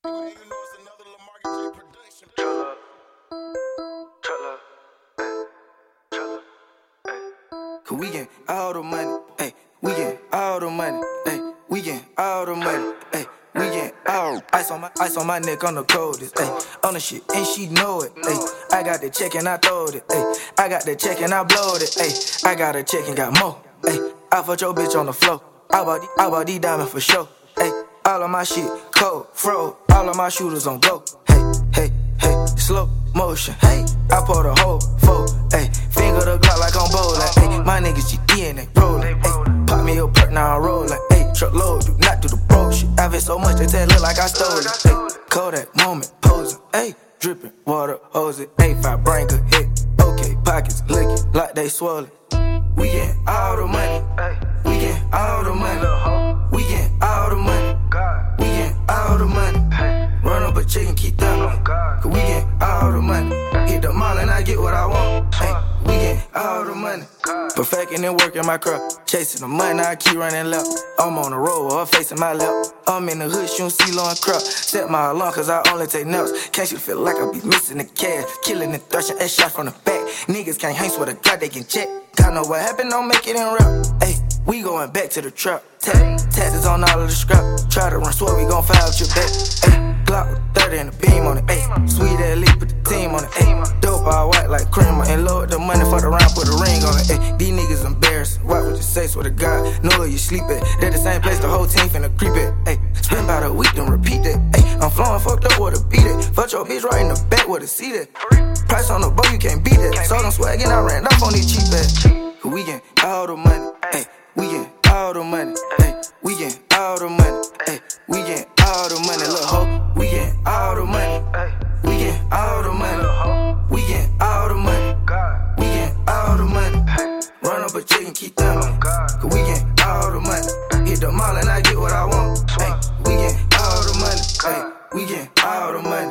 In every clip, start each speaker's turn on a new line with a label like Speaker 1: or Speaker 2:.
Speaker 1: Cause we get all the money, ayy. We get all the money, ayy. We get all the money, ayy. We get all ice on my neck on the coldest, ayy. On the shit and she know it, ayy. I got the check and I throwed it, ayy. I got the check and I blowed it, ayy. I got a check and got more, ayy. I fucked your bitch on the floor. I bought these diamonds for sure, ayy. All of my shit cold, fro. All of my shooters on go, hey, hey, hey. Slow motion, hey. I pour the whole four, ayy. Finger the Glock like I'm bowling, ayy. My niggas GD and they rollin', ayy. Pop me a perk, now I'm rollin', ayy. Truck load, do not do the bro shit. I've been so much they tell it look like I stole it, ayy. Kodak moment, posing, ayy. Drippin', water, hose it, ayy. 5 brain could hit, okay. Pockets lickin' like they swollen. We get all the money, we get all the money, we get all the money, we get all the money. Run up a chicken, keep thumbing, cause we get all the money. Hit the mall and I get what I want, ay, we get all the money. Perfecting and working my craft, chasing the money, I keep running left. I'm on the road, or facing my left. I'm in the hood, shooting CeeLo and crap. Set my alarm, cause I only take naps. Can't you feel like I be missing the cash? Killing and thrashing, ass shot from the back. Niggas can't hang, swear to God they can check. God know what happened, don't make it in rap. Ayy, we going back to the trap. Taxes on all of the scrap. Try to run, swear we gon' fire out your back. Ayy, Glock with 30 and a beam on it. Ayy, sweet at least put the team on it. Ayy, dope all white like cream. And load the money for the round, put a ring on it. Ayy, these niggas embarrassed. What would you say, swear to God? Know where you sleep at. They the same place the whole team finna creep at. Ayy, spend about a week, then repeat that. Ayy, I'm flowing fucked up with a beat it. Fuck your bitch right in the back with a seat at. Price on the boat, you can't beat that. Sold them swag and I ran off on these cheap ass. Cause we get all the money, ayy. We get all the money, ayy. We get all the money, ayy. We get all the money, look ho. We get all the money, we get all the money. We get all the money, we get all the money. Run up a chicken, keep thumbing, cause we get all the money. Hit the mall and I get what I want, ayy. We get all the money, ayy. We get all the money.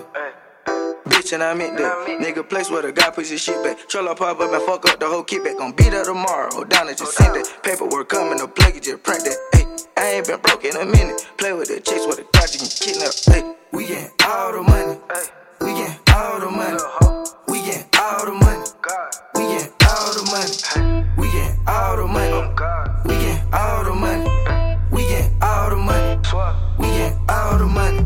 Speaker 1: Bitch and I meant that. Nigga place where the guy puts his shit back. Trailer pop up and fuck up the whole kickback. Gon' be there tomorrow. Hold down and just send that. Paperwork coming, no plug it, just print that. Ayy, I ain't been broke in a minute. Play with the chicks with the dodge, you can kidnap. Ayy, we get all the money. We get all the money. We get all the money. We get all the money. We get all the money. We get all the money. We get all the money. We get all the money.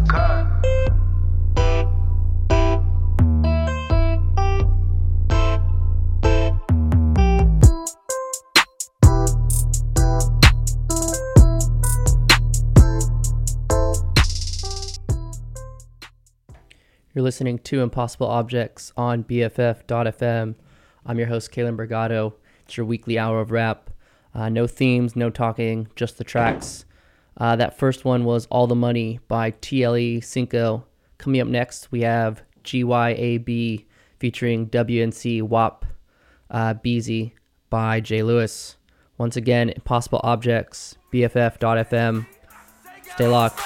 Speaker 2: You're listening to Impossible Objects on BFF.FM. I'm your host, Kalen Brigado. It's your weekly hour of rap. No themes, no talking, just the tracks. That first one was All the Money by TLE Cinco. Coming up next, we have GYAB featuring WNC WAP Beezy by Jay Lewis. Once again, Impossible Objects, BFF.FM. Stay locked.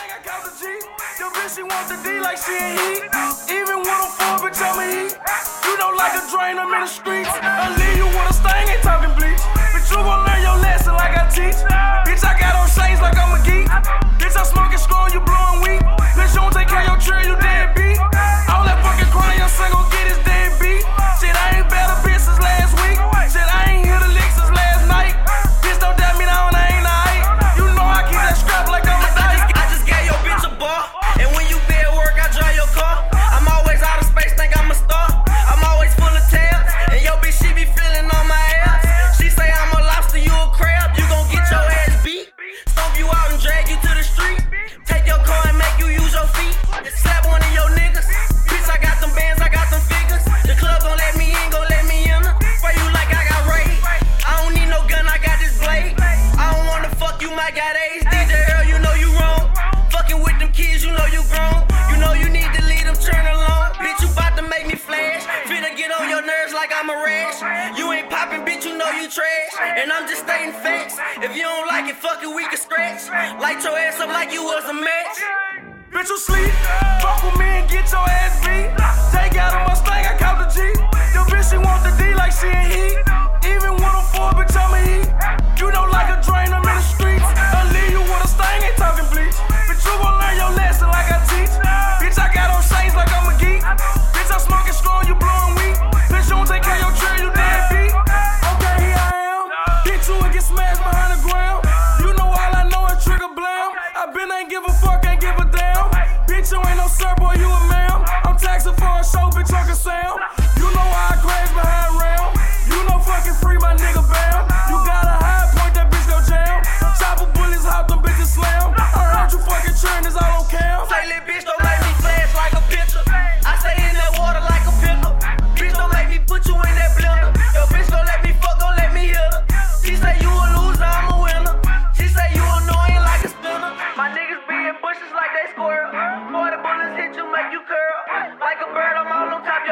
Speaker 3: She wants the D like she ain't heat. Even when I'm full, bitch, I'm a heat. You don't like a drain, I'm in the streets. I leave you with a stain, ain't talking bleach. Bitch, you gon' learn your lesson like I teach. Bitch, I got on shades like I'm a geek. Bitch, I'm smoking strong, you blowing weak. Bitch, you don't take care of your trail, you dead beat. All that fucking crying, your son gon' get his dead beat. Shit, I ain't better bitch since last week. Shit, I ain't hit a lick since last night. Bitch, don't dab me down, I ain't alright. You know I keep that scrap like I'm a dice.
Speaker 4: I just gave your bitch a bar. And when you be at work, I drive your car. I'm always out of space, think I'm a star. I'm always full of tabs. And yo bitch, she be feeling on my ass. She say I'm a lobster, you a crab. You gon' get your ass beat. Stomp you out and drag you to the street. Take your car and make you use your feet. Slap one of your niggas. Bitch, I got them bands, I got them figures. The club gon' let me in, gon' let me in. For you like I got raid. I don't need no gun, I got this blade. I don't wanna fuck you, my got AIDS. DJ Earl, you know you wrong. Fucking with them kids, you know you grown. You know you need to leave them turn alone. Bitch, you bout to make me flash. Finna get on your nerves like I'm a rash. You ain't popping, bitch, you know you trash. And I'm just stating facts. If you don't like it, fuck it, we can scratch. Light your ass up like you was a match.
Speaker 3: Bitch, you sleep. Fuck with me and get your ass beat. Take out a Mustang, I caught the G. Your bitch, she want the D like she ain't heat. Even when I'm full, bitch, I'm a heat. You don't like a drain, I'm in the streets. I leave you with a stain, ain't talking bleach. Bitch, you gon' learn your lesson like I teach. Bitch, I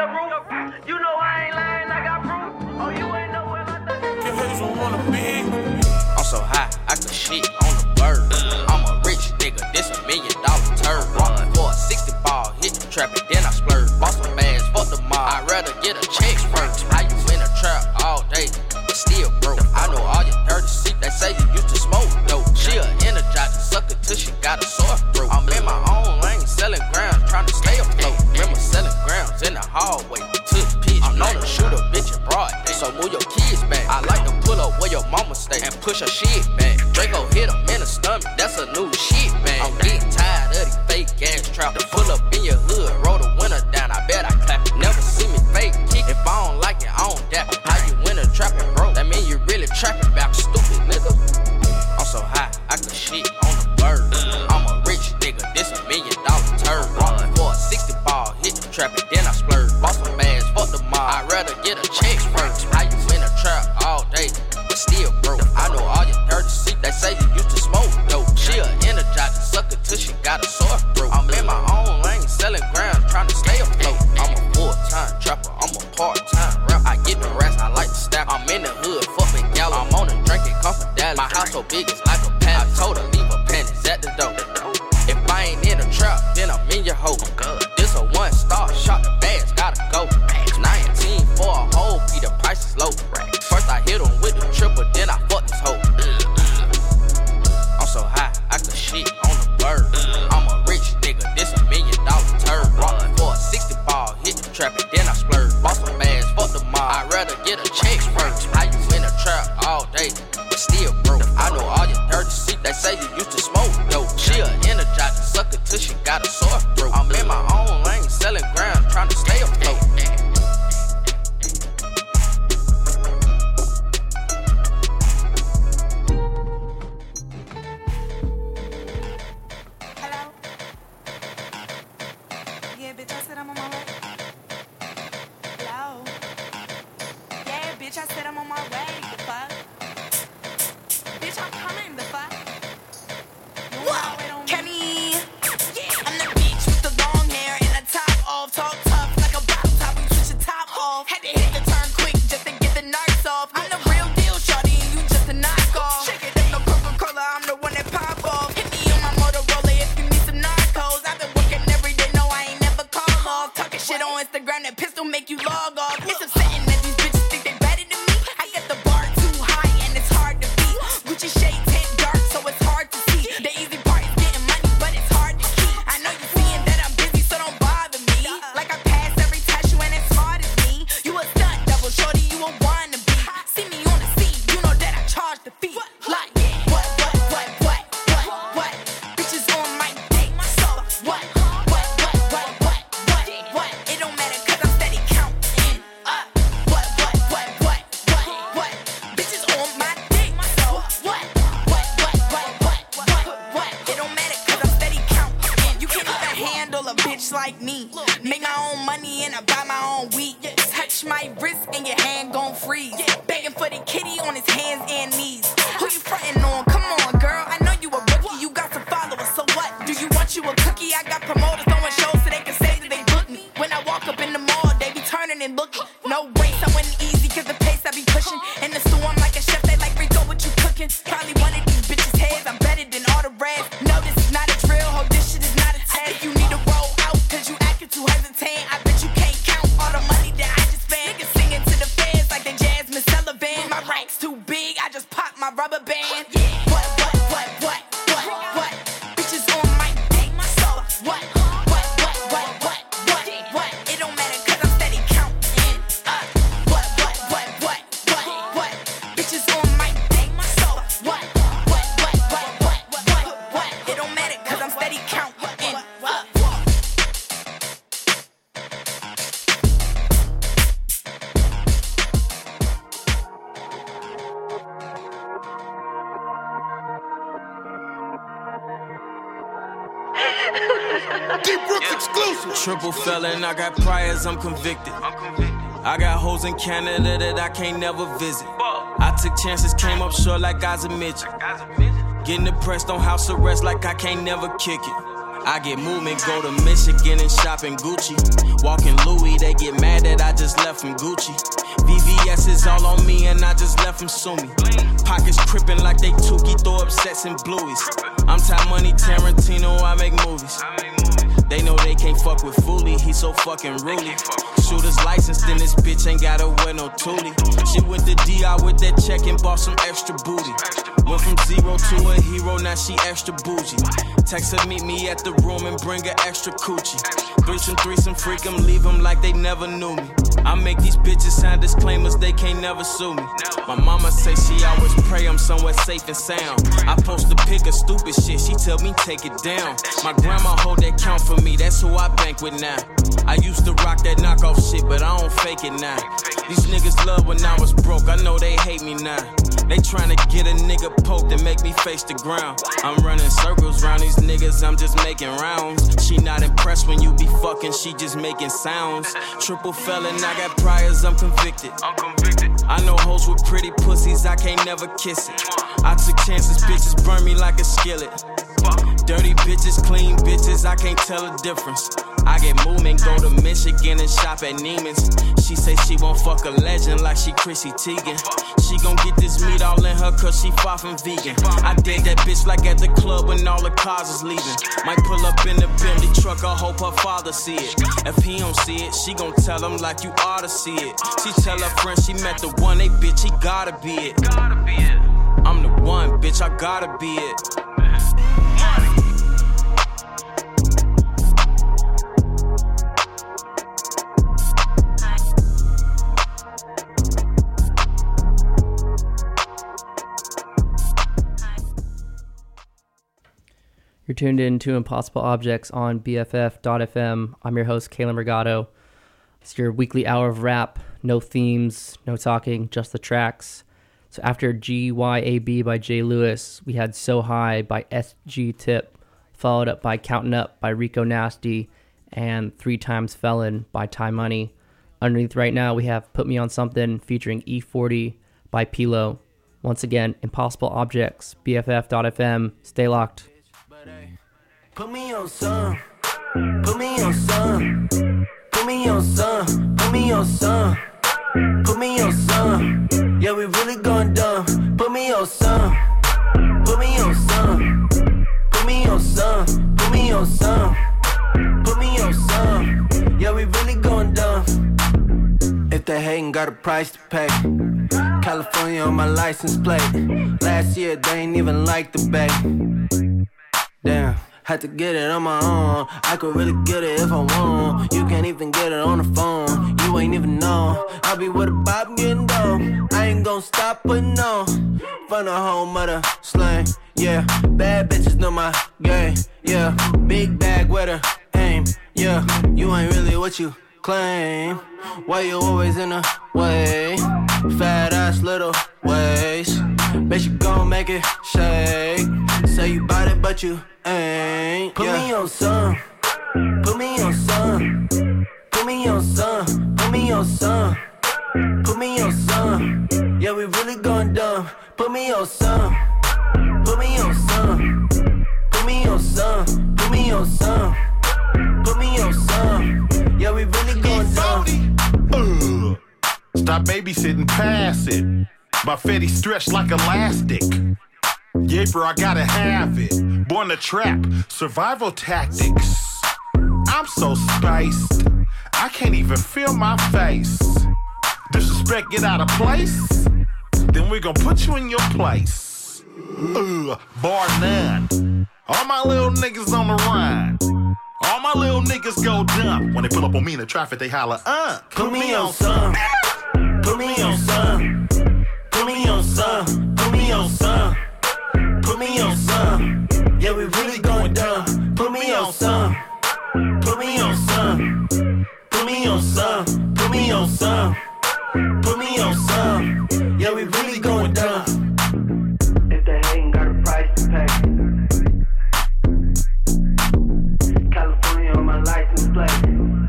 Speaker 4: your roof. You know I ain't lying, I got proof. Oh, you ain't nowhere like that.
Speaker 3: Get Hazel on a big.
Speaker 5: I'm so high, I could shit on the bird. I'm a rich nigga, this $1 million turd. Run for a 60 ball, hit the trap and then I splurge. Bought some bags, fuck the mall. I'd rather get a check first. How you in a trap all day, but still broke. I know all your dirty shit, they say you used to smoke dope. She a energizer sucker till she got a sore throat. I'm in my own lane, selling grounds, trying to stay afloat. Remember selling grounds in the hallway to the pitch. I'm known to shoot a bitch in broad day, so move your kids back. I like to pull up where your mama stay and push her shit back. Draco hit him in the stomach, that's a new shit, man. I'm getting tired of these fake ass trap. To pull up in your hood, roll the window down, I bet I clap. Never see me fake kick, if I don't like it, I don't dap. How you win a trapping, bro? That mean you really trapping back, stupid nigga. I'm so high, I could shit on the bird. I'm a rich nigga, this $1 million turd. Run for a 60 ball, hit the trap and then I splurge. Bought some bags, fuck the mall. I'd rather get a check first. How you in a trap all day, but still broke. I know all your dirty shit, they say you used to smoke dope. She a energizer sucker till she got a sore throat. I'm in my own lane, selling ground, trying to stay afloat. I'm a full-time trapper, I'm a part-time rapper. I get the rest, I like to stack. I'm in the hood, fuck me gallo. I'm on a drinking, come from Dallas. My house so big, it's like a palace. I told her leave her panties at the door. If I ain't in a trap, then I'm in your hoe. This a 1-star shot, the bags gotta go. 19 for a whole, be the price is low. First I hit him with the triple, then I fuck this hoe. I'm so high, I could shit on the bird. I'm a rich nigga, this $1 million turd. Run for a 60 ball, hit the trap and then I splurge. Bought some bags, fuck the mall. I'd rather get a check first. How you in a trap all day, but still broke. I know all your dirty shit, they say you used to smoke dope. She a energizer sucker till she got a sore throat. I'm in my own lane, selling ground, trying to stay afloat.
Speaker 3: Triple felon, I got priors, I'm convicted. I got hoes in Canada that I can't never visit. I took chances, came up short like God's a midget. Getting depressed on house arrest like I can't never kick it.
Speaker 5: I get movement, go to Michigan and shop in Gucci. Walking Louis, they get mad that I just left from Gucci. VVS is all on me and I just left them sue me. Pockets crippin' like they Tukey, throw up sets and blueies. I'm Ty Money, Tarantino, I make movies. They know they can't fuck with Foolie, he so fucking ruly. Shooter's licensed in this bitch, ain't gotta wear no toolie. She went to DI with that check and bought some extra booty. Went from zero to a hero, now she extra bougie. Text her, meet me at the room and bring her extra coochie. Threesome, freak 'em, leave 'em like they never knew me. I make these bitches sign disclaimers, they can't never sue me. My mama say she always pray I'm somewhere safe and sound. I post a pic of stupid shit, she tell me take it down. My grandma hold that count for me, that's who I bank with now. I used to rock that knockoff shit, but I don't fake it now. These niggas love when I was broke, I know they hate me now. They tryna get a nigga poked and make me face the ground. I'm running circles round these niggas, I'm just making rounds. She not impressed when you be fucking, she just making sounds. Triple felon, I got priors, I'm convicted. I know hoes with pretty pussies, I can't never kiss it. I took chances, bitches burn me like a skillet. Dirty bitches, clean bitches, I can't tell the difference. I get movement, go to Michigan and shop at Neiman's. She say she won't fuck a legend like she Chrissy Teigen. She gon' get this meat all in her cause she far from vegan. I date that bitch like at the club when all the cars is leaving. Might pull up in the Bentley truck, I hope her father see it. If he don't see it, she gon' tell him like you oughta see it. She tell her friend she met the one, they bitch, he gotta be it. I'm the one, bitch, I gotta be it.
Speaker 2: You're tuned in to Impossible Objects on BFF.FM. I'm your host, Kalen Brigado. It's your weekly hour of rap. No themes, no talking, just the tracks. So after GYAB by Jay Lewis, we had So High by SG Tip, followed up by Counting Up by Rico Nasty, and 3 Times Felon by Ty Money. Underneath right now, we have Put Me On Something featuring E40 by Pilo. Once again, Impossible Objects, BFF.FM. Stay locked.
Speaker 1: Put me on some, put me on some, put me on some, put me on some, put me on some. Yeah, we really going dumb. Put me on some, put me on some, put me on some, put me on some, put me on some. Yeah, we really going dumb. If they hatin', got a price to pay. California on my license plate. Last year they ain't even like the bay. Damn. Had to get it on my own. I could really get it if I want. You can't even get it on the phone. You ain't even know. I'll be with a bop getting dough. I ain't gon' stop putting on. From the home of the slang. Yeah, bad bitches know my game. Yeah, big bag with her aim. Yeah, you ain't really what you claim. Why you always in the way? Fat ass little waist. Bet you gon' make it shake. Say you bout it but you ain't. Put me on some. Put me on some. Put me on some. Put me on some. Put me on some. Yeah, we really going dumb. Put me on some. Put me on some. Put me on some. Put me on some. Put me on some. Yeah, we really going dumb.
Speaker 6: Stop babysitting, pass it. My fetty stretched like elastic. Yeah, bro, I gotta have it. Born to trap, survival tactics. I'm so spiced, I can't even feel my face. Disrespect, get out of place, then we gon' put you in your place. Bar none. All my little niggas on the run. All my little niggas go dumb. When they pull up on me in the traffic, they holler,
Speaker 1: put me on some. Put me on some. Put me on some. Put me on some. Put me on some. Yeah, we really going dumb. Put me on some. Put me on some. Put me on some. Put me on some. Put me on some. Yeah, we really going dumb. If they ain't got a price to pay. California on my license plate.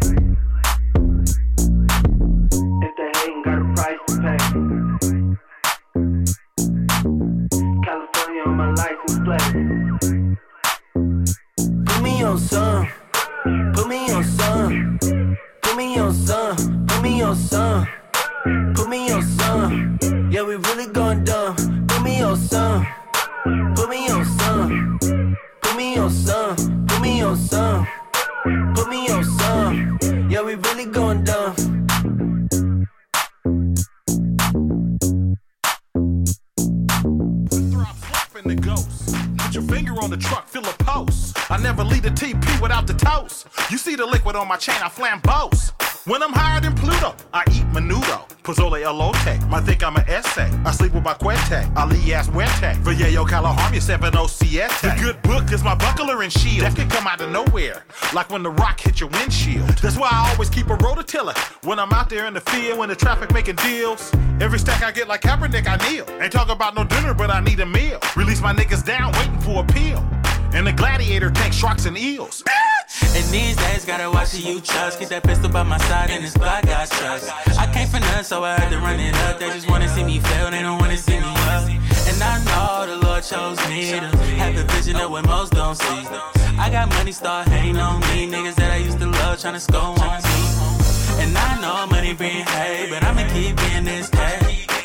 Speaker 1: If they ain't got a price to pay. California on my license plate. Put me on some.
Speaker 7: on some. Put me on some. Put me on some. Put me on some. Yeah, we really going dumb. Put me on some. Put me on some. Put me on some. Put me on some. Put me on some. Yeah, we really going dumb.
Speaker 6: The ghost. Put your finger on the truck, fill a post. I never leave a TP without the toast. You see the liquid on my chain, I flambeaus. When I'm higher than Pluto, I eat menudo. Pozole elote, might think I'm an essay. I sleep with my cuete, alias Wente. Vallejo, California, 707. The good book is my buckler and shield. That can come out of nowhere, like when the rock hit your windshield. That's why I always keep a rototiller. When I'm out there in the field, when the traffic making deals. Every stack I get like Kaepernick, I kneel. Ain't talking about no dinner, but I need a meal. Release my niggas down, waiting for a peel. And the gladiator tank sharks and eels.
Speaker 8: And these days, gotta watch who you trust. Keep that pistol by my side and this Glock got trust. I came for nothing, so I had to run it up. They just wanna see me fail, they don't wanna see me up. And I know the Lord chose me to have the vision of what most don't see. I got money, start hating on me. Niggas that I used to love, tryna score on me. And I know money bring hate, but I'ma keep being this cat.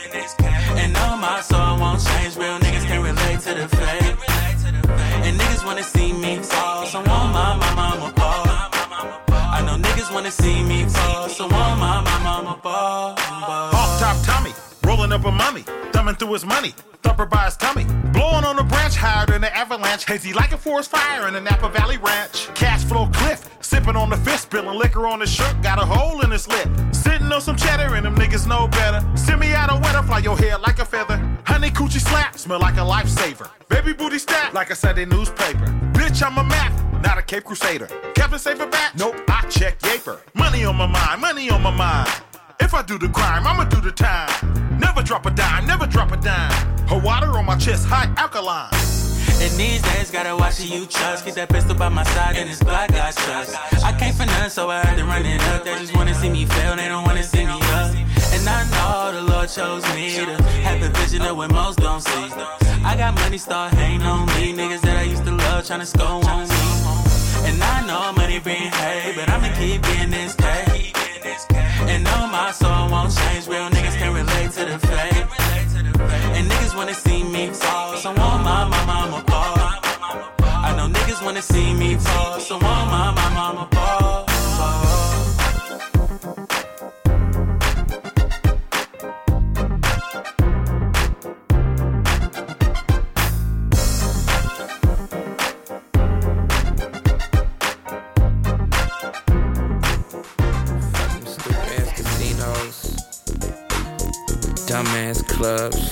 Speaker 8: And no, my soul won't change. Real niggas can relate to the fate. And niggas wanna see me fall, so want my mama ball. I know niggas wanna see me fall, so want my mama ball.
Speaker 6: Off top Tommy, rolling up a mummy, thumbing through his money, thumper by his tummy, blowing on a branch higher than an avalanche, hazy like a forest fire in a Napa Valley ranch. Cash flow cliff, sipping on the fist, spilling liquor on his shirt, got a hole in his lip, sitting on some cheddar and them niggas know better. Send me out of winter, fly your hair like a feather. Honey coochie slap, smell like a lifesaver. Baby booty stat, like a Sunday newspaper. Bitch, I'm a Mac, not a Cape Crusader. Captain Safer back, nope, I check Yaper. Money on my mind, money on my mind. If I do the crime, I'ma do the time. Never drop a dime, never drop a dime. Her water on my chest, high alkaline.
Speaker 8: And these days, gotta watch who you trust. Keep that pistol by my side and this Glock got trust. I came for nothing, so I had to run it up. They just wanna see me fail, they don't wanna see me up. And I know the Lord chose me to have the vision of what most don't see. I got money, start hating on me. Niggas that I used to love, tryna score on me. And I know money bring hate, but I'ma keep being this cat. And no, my soul won't change. Real niggas can relate to the fate. And niggas wanna see me fall, so want my mama ball. I know niggas wanna see me fall, so want my mama ball.
Speaker 9: Dumbass clubs.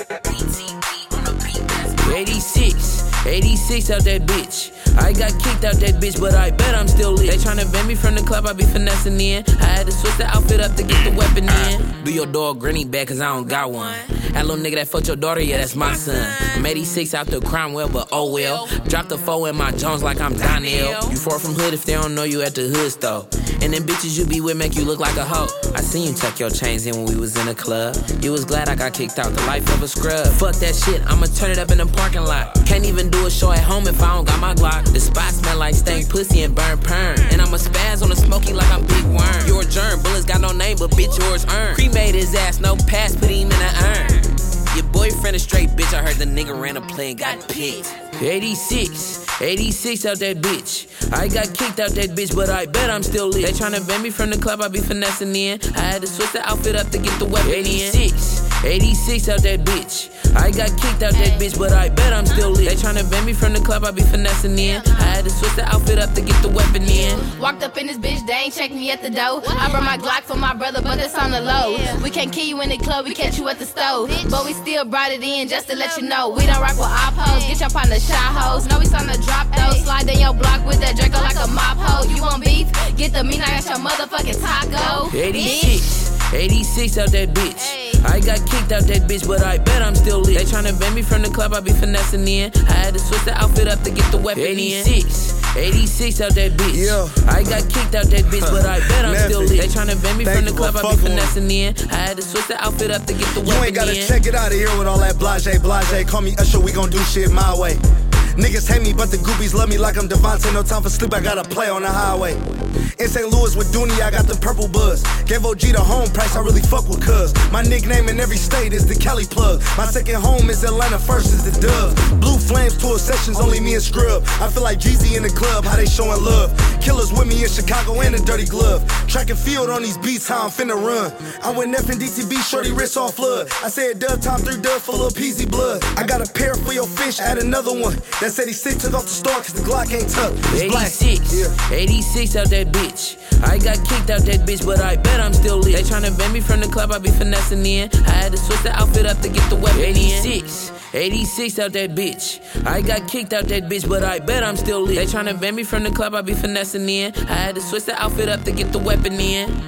Speaker 9: 86 out that bitch. I got kicked out that bitch, but I bet I'm still lit. They tryna ban me from the club, I be finessing in. I had to switch the outfit up to get the weapon in. Do your dog granny back, cause I don't got one. That little nigga that fucked your daughter, yeah, that's my son. I'm 86 out the crime well, but oh well. Drop the 4 in my Jones like I'm Donnell. You far from hood if they don't know you at the hood store. And them bitches you be with make you look like a hoe. I seen you tuck your chains in when we was in the club. You was glad I got kicked out, the life of a scrub. Fuck that shit, I'ma turn it up in the parking lot. Can't even do a show at home if I don't got my Glock. The spot smell like stank pussy and burn perm. And I'ma spaz on the smoky like I'm Big Worm. You're a germ, bullets got no name, but bitch yours earned. Cremate his ass, no pass, put him in an urn. Your boyfriend a straight bitch, I heard the nigga ran a play and got picked. 86 out that bitch. I got kicked out that bitch, but I bet I'm still lit. They tryna ban me from the club, I be finessing in. I had to switch the outfit up to get the weapon in. 86 out that bitch. I got kicked out that bitch, but I bet I'm still lit. They tryna ban me from the club, I be finessing in. I had to switch the outfit up to get the weapon in.
Speaker 10: Walked up in this bitch, they ain't check me at the door. I brought my Glock for my brother, but it's on the low. We can't kill you in the club, we catch you at the stove. But we still brought it in just to let you know. We don't rock with our hoes, get your partner shot hoes. Know we starting to drop those. Slide in your block with that Draco like a mop hoe. You want beef? Get the meat, I got your motherfucking taco.
Speaker 9: 86 out that bitch. I got kicked out that bitch, but I bet I'm still lit. They tryna ban me from the club, I be finessing in. I had to switch the outfit up to get the weapon in. 86 out that bitch. Yeah. I got kicked out that bitch, but I bet I'm still lit. They tryna ban me from the club, I be finessing in. I had to switch the outfit up to get the weapon in.
Speaker 11: You ain't gotta check it out of here with all that blase. Call me Usher, we gon' do shit my way. Niggas hate me, but the goobies love me like I'm Devontae. No time for sleep, I gotta play on the highway. In St. Louis with Dooney, I got the purple buzz. Gave OG the home price, I really fuck with cuz. My nickname in every state is the Cali plug. My second home is Atlanta, first is the Dove. Blue Flames tour sessions, only me and Scrub. I feel like Jeezy in the club, how they showing love. Killers with me in Chicago and a dirty glove. Track and field on these beats, how I'm finna run. I'm with Neff and DTB, shorty wrist on flood. I said dub, time 3 dub for Lil Peasy blood. I got a pair for your fish, add another one. That said he sick, took off the store cause the Glock ain't tough.
Speaker 9: 86 out that bitch. I got kicked out that bitch, but I bet I'm still lit. They tryna ban me from the club, I be finessing in. I had to switch the outfit up to get the weapon in. 86 out that bitch. I got kicked out that bitch, but I bet I'm still lit. They tryna ban me from the club, I be finessing in. I had to switch the outfit up to get the weapon in.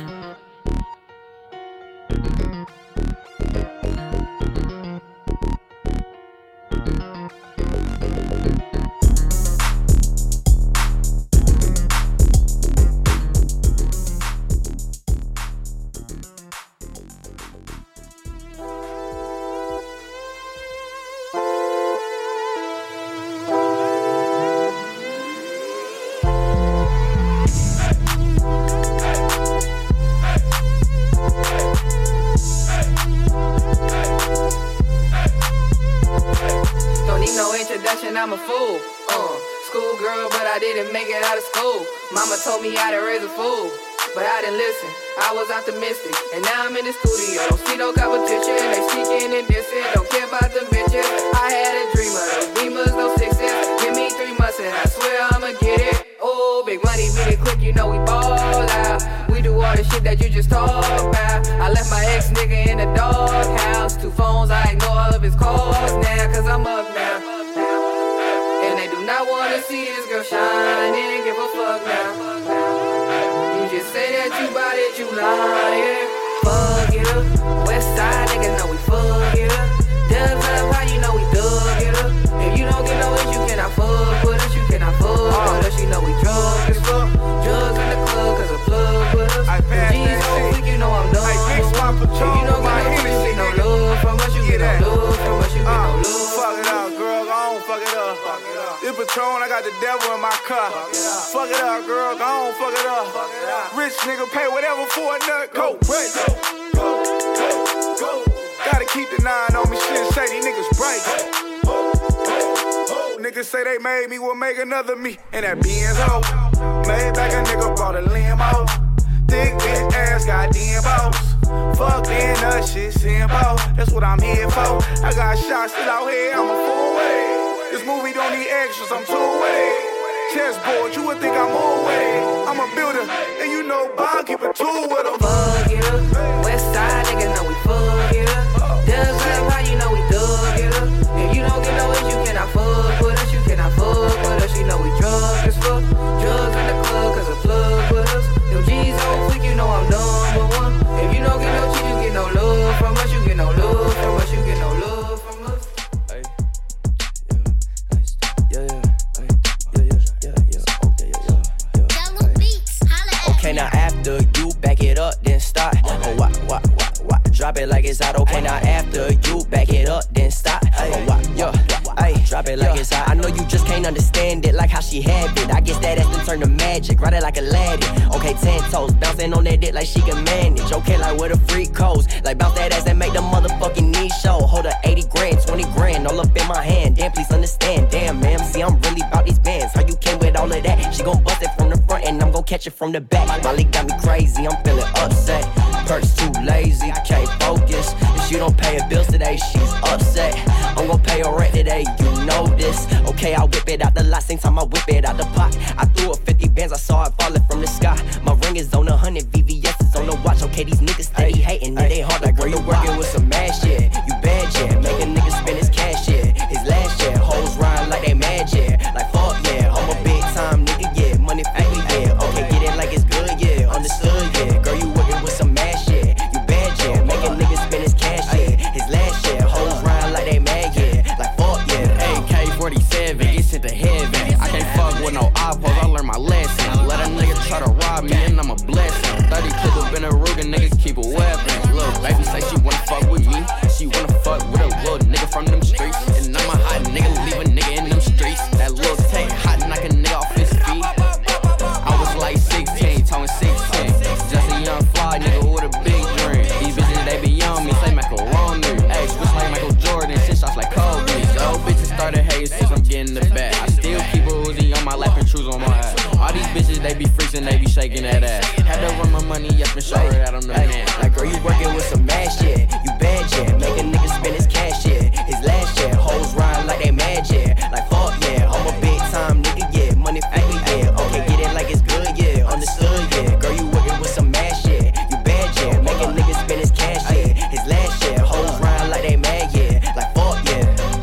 Speaker 12: I'm a fool, schoolgirl, but I didn't make it out of school. Mama told me how to raise a fool, but I didn't listen. I was optimistic, and now I'm in the studio. Don't see no competition, they seeking and dissing. Don't care about the bitches. I had a dream of those Beamers, no 6s. Give me 3 months and I swear I'ma get it. Oh, big money, beat it quick, you know we ball out. We do all the shit that you just talk about. I left my ex nigga in the doghouse. 2 phones, I ignore all of his calls now, cause I'm up now. And they do not wanna see this girl shine and give a fuck now. You just say that you bout it, you lying. Fuck it up, West Side niggas know we fuck it up. Dubs up, how you know we dug it up? If you don't get no itch, you cannot fuck with us. You cannot fuck with us, you know we drug as fuck. Drugs in the club, cause a plug with us. G's so weak, you know I'm done. If you don't get no itch, you get no love from us. You get no love from us, you get no love.
Speaker 3: Fuck it up, girl, go on, fuck it up. This Patron, I got the devil in my car. Fuck it up, girl, go on, fuck it up. Rich nigga pay whatever for a nut. Go, break. Go. Gotta keep the 9 on me, shit, say these niggas break. Niggas say they made me, will make another me. And that Benz hoe. Made back a nigga, brought a limo. Thick bitch ass, goddamn boss. Fuck being us, shit, simple. That's what I'm here for. I got shots still out here, I'm a fool with it. This movie don't need extras, I'm too with it. Chessboard, you would think I'm all with it. I'm a builder, and you know Bob keep a tool with him.
Speaker 12: Fuck it up, West Side niggas know we fuck it up. Dubs up, how you know we dug it up? If you don't get no itch, you cannot fuck with us. You cannot fuck with us, you know we drug as fuck. Drugs in the club, cause a plug with us. Them G's on fleek, you know I'm number one. If you don't get no cheat, you get no love from us. You get no love from us, you get no love from us.
Speaker 13: Okay, now after you back it up, then stop. Oh, what? Drop it like it's hot. Okay, now after you back it up, then stop. Oh, what? Drop it like it's hot. I know you just can't understand it, like how she have it. I guess that ass done turn to magic, ride it like Aladdin. Okay, 10 toes, bouncing on that dick like she can manage. Okay, like where the freak goes, like bounce that ass and make the motherfucking knee show. Hold her 80 grand, 20 grand, all up in my hand. Damn, please understand. Damn, ma'am, see I'm really about these bands. How you came with all of that? She gon' bust it from the front and I'm gon' catch it from the back. Molly got me crazy, I'm feeling upset. Perks too lazy, can't focus. If she don't pay her bills today, she's upset. I'm gon' pay her rent today, you know this. Okay, I whip it out the lot, same time I whip it out the pot. I threw her 50 bands, I saw it falling from the sky. My ring is on 100, VVS is on the watch. Okay, these niggas steady hating, and they hard like where you working with some mad shit. You bad, yeah, make a nigga spend his cash, yeah. His last year, hoes rhyme like they mad, yeah. Like fuck, yeah, I'm a big time nigga, yeah. Money figure, yeah. Okay, get it like it's good, yeah. Understood, yeah. Girl, you working with some mad shit. You bad, yeah, make a nigga spend his cash, yeah. His last year, hoes rhyme like they mad, yeah. Like fuck, yeah. AK-47, get sent to heaven. I can't fuck with no iPods, I learned my lesson. Let a nigga try to rob me and I'm a blessing. 30 clip up in a Ruger, niggas keep a weapon. Look, baby say she wanna fuck with shaking that ass. Had to run my money up and show her that I'm the man. Like, girl, you working with some mad shit. You bad, yeah. Make a nigga spend his cash, yeah. His last year, hoes rhyme like they mad, yeah. Like, fuck, yeah. I'm a big time nigga, yeah. Money for me, yeah. Okay, get it like it's good, yeah. Understood, yeah. Girl, you working with some mad shit. You bad, yeah. Make a nigga spend his cash, yeah. His last year, hoes rhyme like they mad, yeah. Like, fuck, yeah.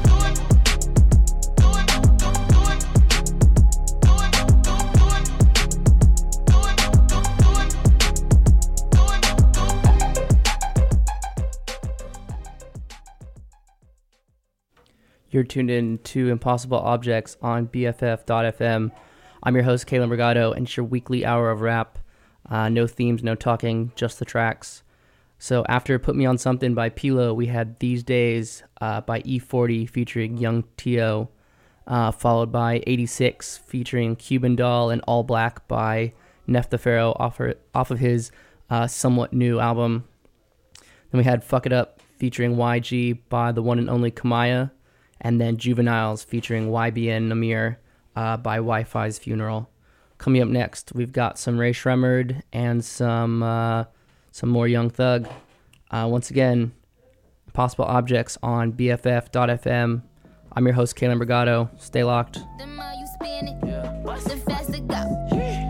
Speaker 2: You're tuned in to Impossible Objects on BFF.FM. I'm your host, Kalen Brigado, and it's your weekly hour of rap. No themes, no talking, just the tracks. So after Put Me On Something by Pilo, we had These Days by E40 featuring Young T.O., followed by 86 featuring Cuban Doll and All Black by Nef the Pharaoh off of his somewhat new album. Then we had Fuck It Up featuring YG by the one and only Kamaya. And then Juveniles featuring YBN Namir by Wi-Fi's Funeral. Coming up next, we've got some Ray Shremmerd and some more Young Thug. Once again, Impossible Objects on BFF.FM. I'm your host, Kalen Brigado. Stay locked.
Speaker 10: The more you spin it, the faster go.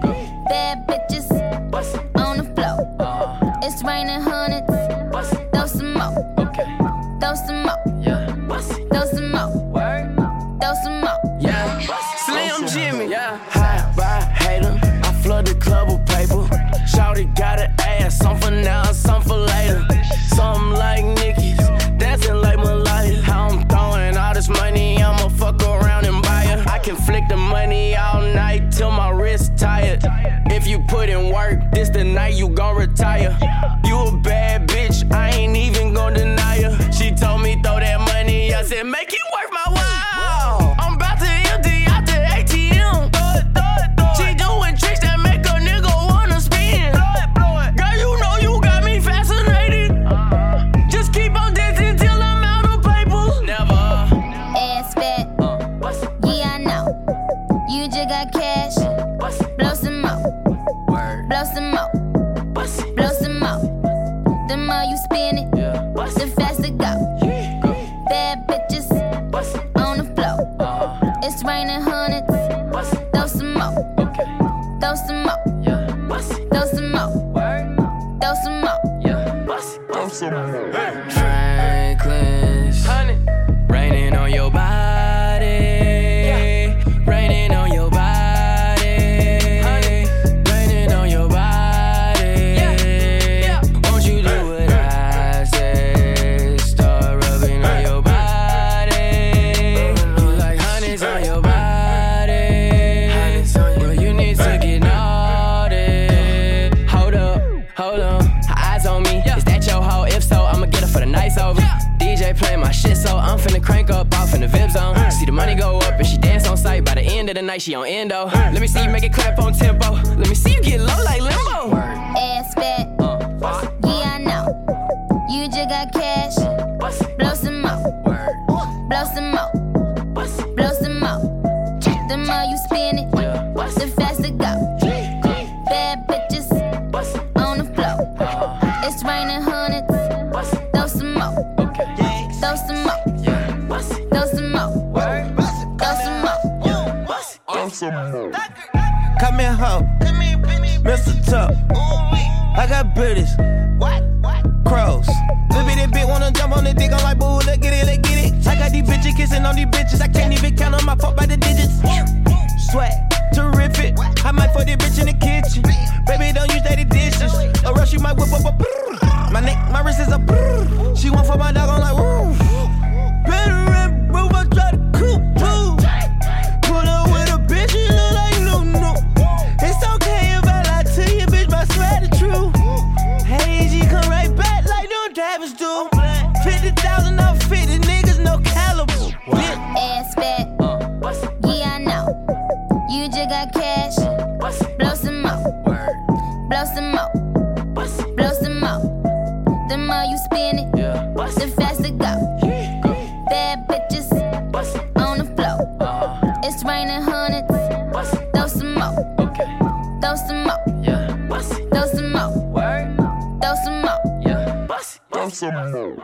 Speaker 10: Bad bitches on the floor. It's raining hundreds. Throw some more. Throw some more. Throw some more. Throw some more.
Speaker 7: Yeah. Slim Jimmy. Yeah. High by hater. I flood the club with paper. Shawty got an ass. Some for now, some for later. Something like Nicki's. Dancing like Malaya. How I'm throwing all this money. I'ma fuck around and buy her. I can flick the money all night till my wrist tired. If you put in work, this the night you gon' retire. You a bad bitch. I ain't even gon' deny her. She told me throw that money. I said make it worth my while. I'm about to empty out the ATM. She doing tricks that make a nigga wanna spin. Girl, you know you got me fascinated. Just keep on dancing till I'm out of paper. Never.
Speaker 10: Ass fat. Yeah, I know. You just got cash. Blow some more. Blow some more. Blow some more. The more you spin it, the faster go. Bad bitches on the floor. It's raining hundreds. Throw some more. Throw some more. Throw some more. Throw some more.
Speaker 7: Franklin's raining on your body. Raining on your body. Raining on your body. Won't you do what I say? Start rubbing on your body. Like honey's on your body. Well, you need to get naughty. Hold up, hold on. Her eyes on me. Is that your hoe? If so, I'ma get her for the night's over. DJ playing my shit, so I'm finna crank up off in the VIP zone. See the money go up and she dance on sight. By the end of the night, she on endo. Let me see you make it clap on tempo. Let me see you get low like limbo.
Speaker 10: Ass fat. Yeah, I know. You just got cash. Blow some more. Blow some more. Blow some more. The more you spin it, the faster go. Bad bitches on the floor. It's raining hundreds. Throw some more. Throw some more. Throw some more. Throw some more.
Speaker 7: Come here, hoe. Mr. Tuck. I got British. Crows. Baby, that bitch wanna jump on the dick. I'm like, boo, let's get it, let's get it. I got these bitches kissing on these bitches. I can't even count on my fuck by the digits. Swag, terrific. I might fuck this bitch in the kitchen. Baby, don't use dirty dishes. Or else you might whip up a brrr. My neck, my wrist is a brrr. She want for my dog, I'm like, woo. Better and move, I try to coop, too. Put up with a bitch, you look like no. It's okay if I lie to you, bitch, but I swear the truth. Hey, G, come right back like them drivers do. 50,000 off 50 niggas, no caliber.
Speaker 10: Ass fat. Yeah, I know. You just got cash. Blow some more. Blow some more. Blow some more. The more you spin it, the faster go. Bad bitches on the floor. It's raining hundreds. Throw some more. Throw some more.
Speaker 6: some more.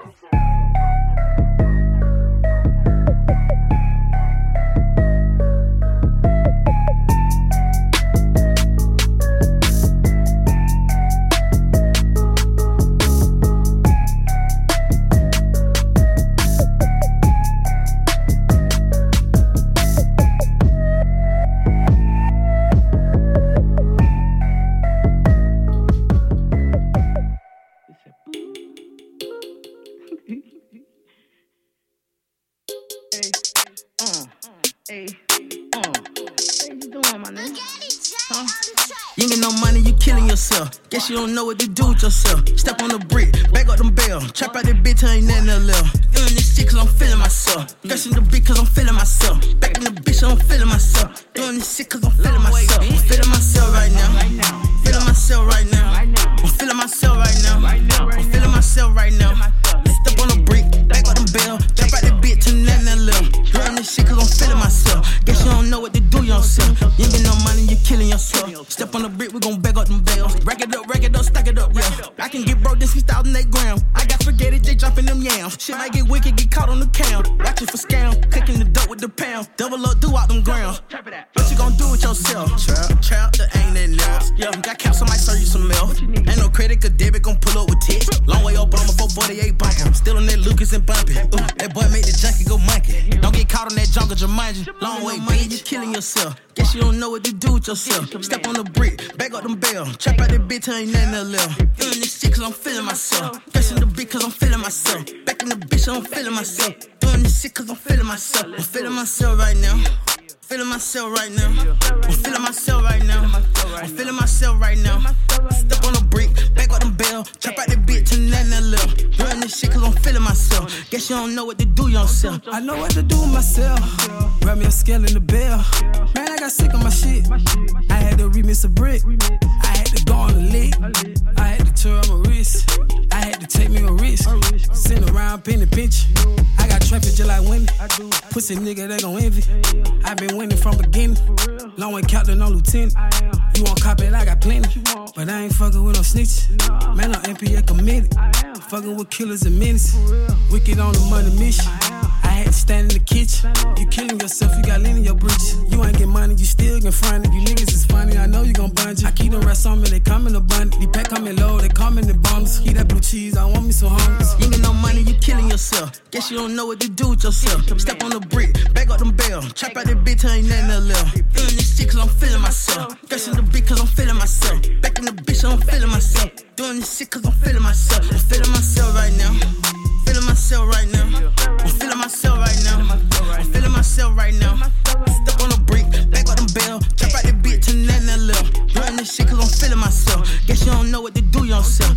Speaker 14: You ain't get no money, you killing yourself. Guess you don't know what to do with yourself. Step on the brick, back up them bell. Trap out that bitch, I ain't nothing to left. Doing this shit cause I'm feeling myself. Guessing the beat cause I'm feeling myself. Back in the bitch, I'm feeling myself. Doing this shit cause I'm feeling myself. I'm feeling myself right now. Feeling myself right now. I'm feeling myself right now. I'm feeling myself right now. Step on the brick, back up them bell. Trap out that bitch, ain't nothing to left. Doing this shit cause I'm feeling myself. Guess you don't know what to do yourself. You ain't get no money, you killing yourself. Step on the brick, we gon' back up them bells. Rack it up, stack it up, yeah. I can get broke this 6,008 grams. I got spaghetti, J dropping them yams. Shit might get wicked, get caught on the cam. Watching for scam, cooking the dope with the pound. Double up, do out them grounds. What you gon' do with yourself? Trap, that ain't nothing else. Yeah, got caps, I might serve you some milk. Ain't no credit, cause debit gon' pull up with text. Long way Obama, 448 bunker. Still on that Lucas and bumpy. That boy made the junkie go monkey. Don't get caught on that jungle, Jumanji. Long way, bitch, you killing yourself. Guess you don't know what to do with yourself. Step on the brick, back up them bell. Trap out that bitch, ain't nothing to left. Doing this shit cause I'm feeling myself. Guessing the beat cause I'm feeling myself. Back in the bitch, I'm feeling myself. Doing this shit cause I'm feeling myself. I'm feeling myself right now. Feeling myself right now. I'm feeling myself right now. I'm feeling myself right now. Step on the brick, back up them bell. Trap out that bitch, ain't nothing to left. Doing this shit cause I'm feeling myself. Guess you don't know what to do yourself.
Speaker 15: I know what to do with myself. Grab me a scale in the bell. Man, I got sick of my shit. I had to remix a brick. I had to go on the lick. I had to turn my wrist. I had to take me a risk. Send around, pin the pinch. I got traffic just like women. Pussy nigga, they gon' envy. I been winning from beginning. Long way captain, no lieutenant. You want cop it, I got plenty. But I ain't fucking with no snitches. Man, I'm MPA committed. Fucking with killers and menaces. Wicked on the money mission. I had to stand in the kitchen. You killing yourself, you got lean in your britches. You ain't get money, you still get fronted. You niggas is funny, I know you gon' bunch it. I keep them rest on me, they come in abundance. These pack come in low, they come in the bundles. Eat that blue cheese, I want me some hummus.
Speaker 14: You ain't get no money, you killing yourself. Guess you don't know what to do with yourself. Step on the brick, back up them bell. Trap out that bitch, ain't nothing to left. Doing this shit cause I'm feeling myself. Guessing the beat cause I'm feeling myself. Back in the bitch, I'm feeling myself. Doing this shit cause I'm feeling myself. I'm feeling myself right now. Feeling myself right now. I'm feeling myself right now. I'm feeling myself right now. Step on the brick, back up them bell. Trap out that bitch, ain't nothing to left. Doing this shit cause I'm feeling myself. Guess you don't know what to do yourself.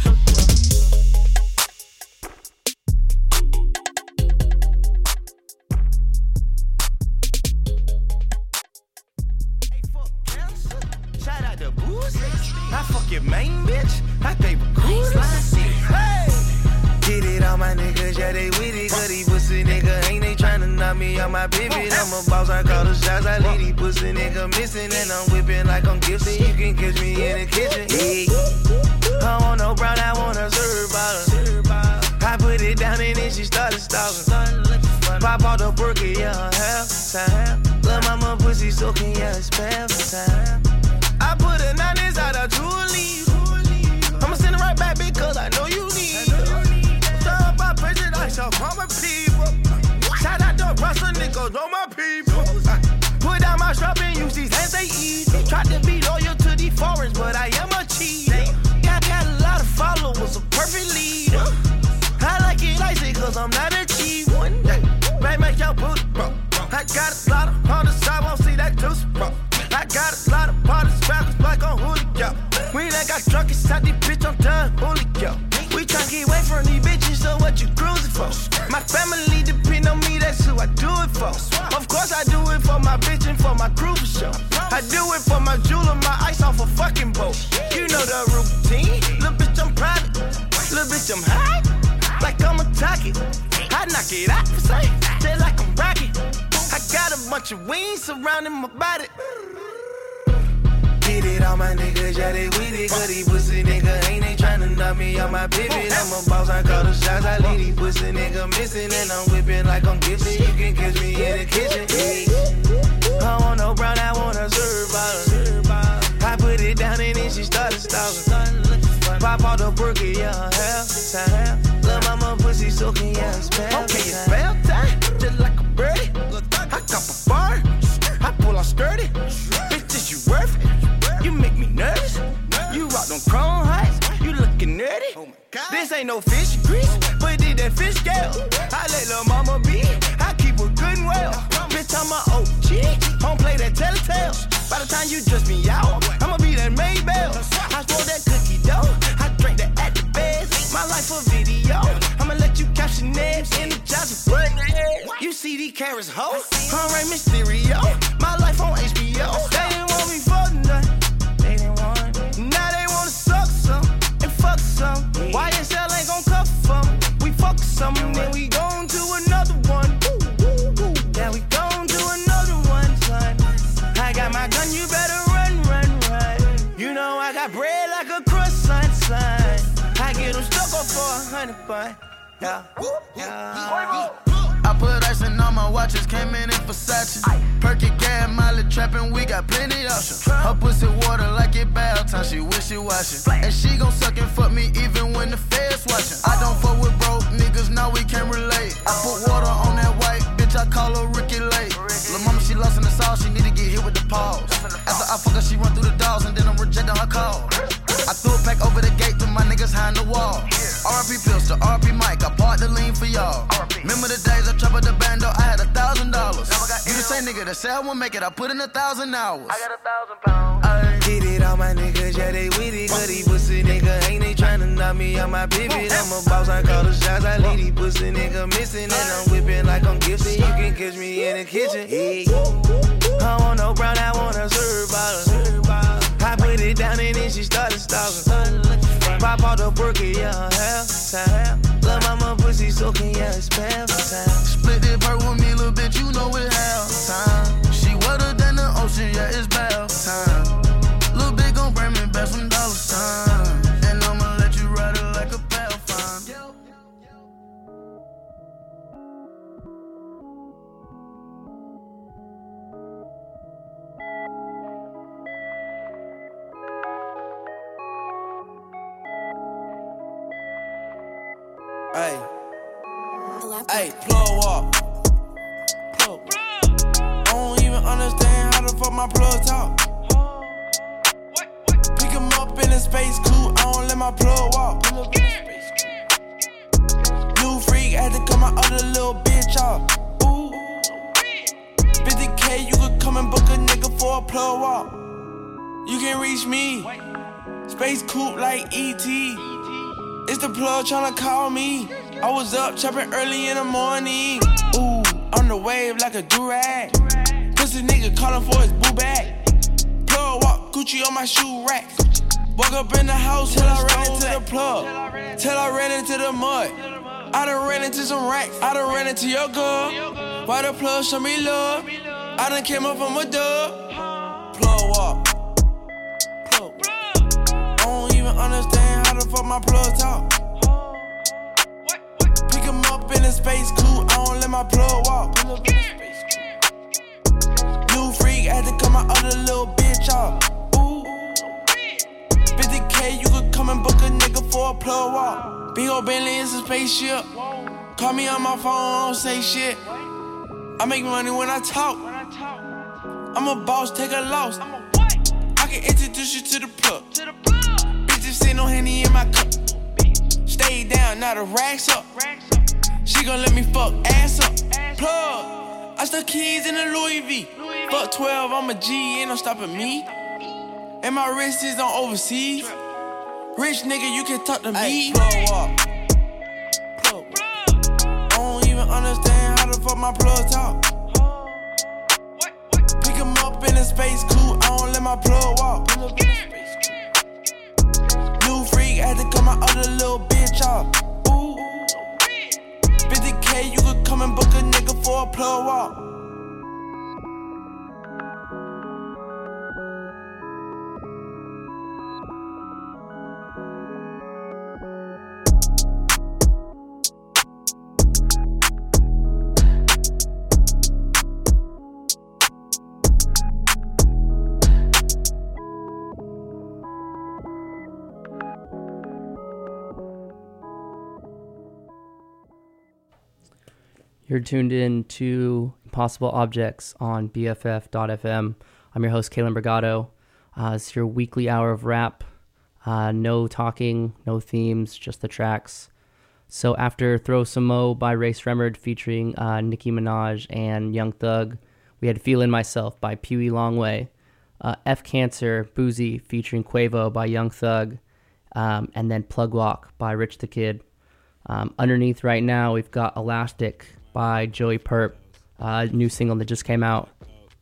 Speaker 16: Shout out to Boozy. I fuck your main bitch. I pay for cruises. Hey! Get it on my niggas, yeah, they with it. Cause these pussy nigga ain't they tryna knock me on my pivot. I'm a boss, I call the shots. I leave these pussy nigga missing. And I'm whipping like I'm gifted. You can catch me in the kitchen. Yeah. I want no brown, I want a serve bottle. I put it down and then she started stalking. Pop out the burger, yeah, half time. Lil' mama pussy soaking, yeah, it's past time. I put a 90s out of Julie. I'ma send it right back because I know you need it. Shout out my president, I shall call my people. Shout out to Russell niggas, know my people. Put down my strap and use these hands they eat. Tried to be loyal to these foreigners, but I am a cheater. Got a lot of followers, a perfect leader. I like it icy cause I'm not a cheap one. Make your booty, bro. I got a lot of on the side, won't see that juice, bro. I got a lot of parties, rappers like on Julio. We ain't got drunk inside this bitch, I'm done, Julio. We tryna get away from these bitches, so what you cruising for? My family depend on me, that's who I do it for. Of course I do it for my bitch and for my crew for sure. I do it for my jeweler, my ice off a fucking boat. You know the routine, little bitch I'm private, little bitch I'm high, like I'm a target. I knock it out for sight, just like I'm rocket. I got a bunch of wings surrounding my body. Get it on my niggas, yeah, they with it. Cause these pussy nigga ain't they tryna tryna knock me out my pivot. I'm a boss, I call the shots. I leave these pussy nigga missing. And I'm whipping like I'm gifted. You can catch me in the kitchen. I want no brown, I want a serve bottle. I put it down and then she started stalking. Pop out the burger, yeah, half time. Lil' mama pussy soaking, yeah, it's bath. Okay, it's bath time, just like a birdie. I cop a bar, I pull out sturdy. Bitch, is you worth it? You make me nervous. You rock them chrome heights, you looking nerdy. This ain't no fish grease, but did that fish scale. I let lil' mama be, I keep her good and well. Bitch, I'm a OG, don't play that telltale. By the time you dress me out, I'ma be that Maybell. I throw that cookie dough, I drink that at the bed. My life a video, I'ma let you capture names in the jobs of you see these carrots, ho? I'm Rey Mysterio, my life on HBO. They didn't want me for nothing, they didn't want it. Now they wanna suck some and fuck some. YSL ain't gon' cover for them. We fuck some, then we gon' do another one. Yeah, we gon' do another one, son. I got my gun, you better run, run, run. You know I got bread like a croissant, son. I get them stuck up for 100 bun. Yeah, yeah.
Speaker 17: I put icing on my watches, came in Versace. Perky gas, Miley trapping, we got plenty options. Her pussy water like it bath time, she wishy-washy. And she gon' suck and fuck me even when the feds watching. I don't fuck with broke niggas, now we can't relate. I put water on that white bitch, I call her Ricky Lake. Lil' mama, she lost in the sauce, she need to get hit with the paws. After I fuck her, she run through the doors, and then I'm rejecting her call. I threw a pack over the gate to my niggas behind the wall. R.P. Pilster, R.P. Mike, I parked the lean for y'all. Remember the days I troubled the bando, I had $1,000. You the same nigga that said I won't make it, I put in 1,000 hours. I got 1,000 pounds.
Speaker 16: Get it, all my niggas, yeah, they with it. Cause these pussy nigga ain't they tryna knock me out my pivot. I'm a boss, I call the shots, I leave these pussy nigga missing. And I'm whipping like I'm gifted, you can catch me in the kitchen. I want no brown, I want a serve bottle. I put it down and then she started stalking. Pop out the burger, yeah, half time. Love mama pussy soaking, yeah, it's bath time.
Speaker 17: Split that perk with me, little bitch, you know it half time. She wetter than the ocean, yeah, it's bath time. Little bitch gon' bring me back some dollar signs. And I'ma let you ride it like a Pathfinder.
Speaker 18: Hey, hey, plug walk. I don't even understand how the fuck my plug talk. Pick him up in a space coupe, I don't let my plug walk. New freak, had to cut my other little bitch off. Ooh, 50K, you could come and book a nigga for a plug walk. You can reach me, space coupe like E.T. It's the plug tryna call me. I was up chopping early in the morning. Ooh, on the wave like a do-rag. Pussy nigga calling for his boo bag. Plug walk, Gucci on my shoe rack. Walk up in the house till I ran into the plug. Till I ran into the mud. I done ran into some racks. I done ran into your girl. Why the plug show me love? I done came up from a dub. Plug walk. I don't even understand how the fuck my plug talk. Pick him up in a space coupe, I don't let my plug walk. New freak, had to cut my other little bitch off. Ooh, 50K, you could come and book a nigga for a plug walk. Big ol' Bentley, it's a spaceship. Call me on my phone, I don't say shit. I make money when I talk. I'm a boss, take a loss. I can introduce you to the plug. Bitches say no Henny in my cup. Stay down, now the racks up. She gon' let me fuck ass up. Plug, I stuck keys in the Louis V. Fuck 12, I'm a G, ain't no stopping me. And my wrist is on overseas. Rich nigga, you can talk to me. Plug walk. I don't even understand how the fuck my plug talk. Pick him up in a space coupe, I don't let my plug walk. New freak, had to cut my other little bitch off. Ooh, 50K, you could come and book a nigga for a plug walk.
Speaker 2: You're tuned in to Impossible Objects on BFF.FM. I'm your host, Kalen Brigado. It's your weekly hour of rap. No talking, no themes, just the tracks. So after Throw Some Mo by Race Remord featuring Nicki Minaj and Young Thug, we had Feelin' Myself by Pee-wee Longway, F Cancer, Boozy featuring Quavo by Young Thug, and then Plug Walk by Rich the Kid. Underneath right now, we've got Elastic by Joey Purp, new single that just came out.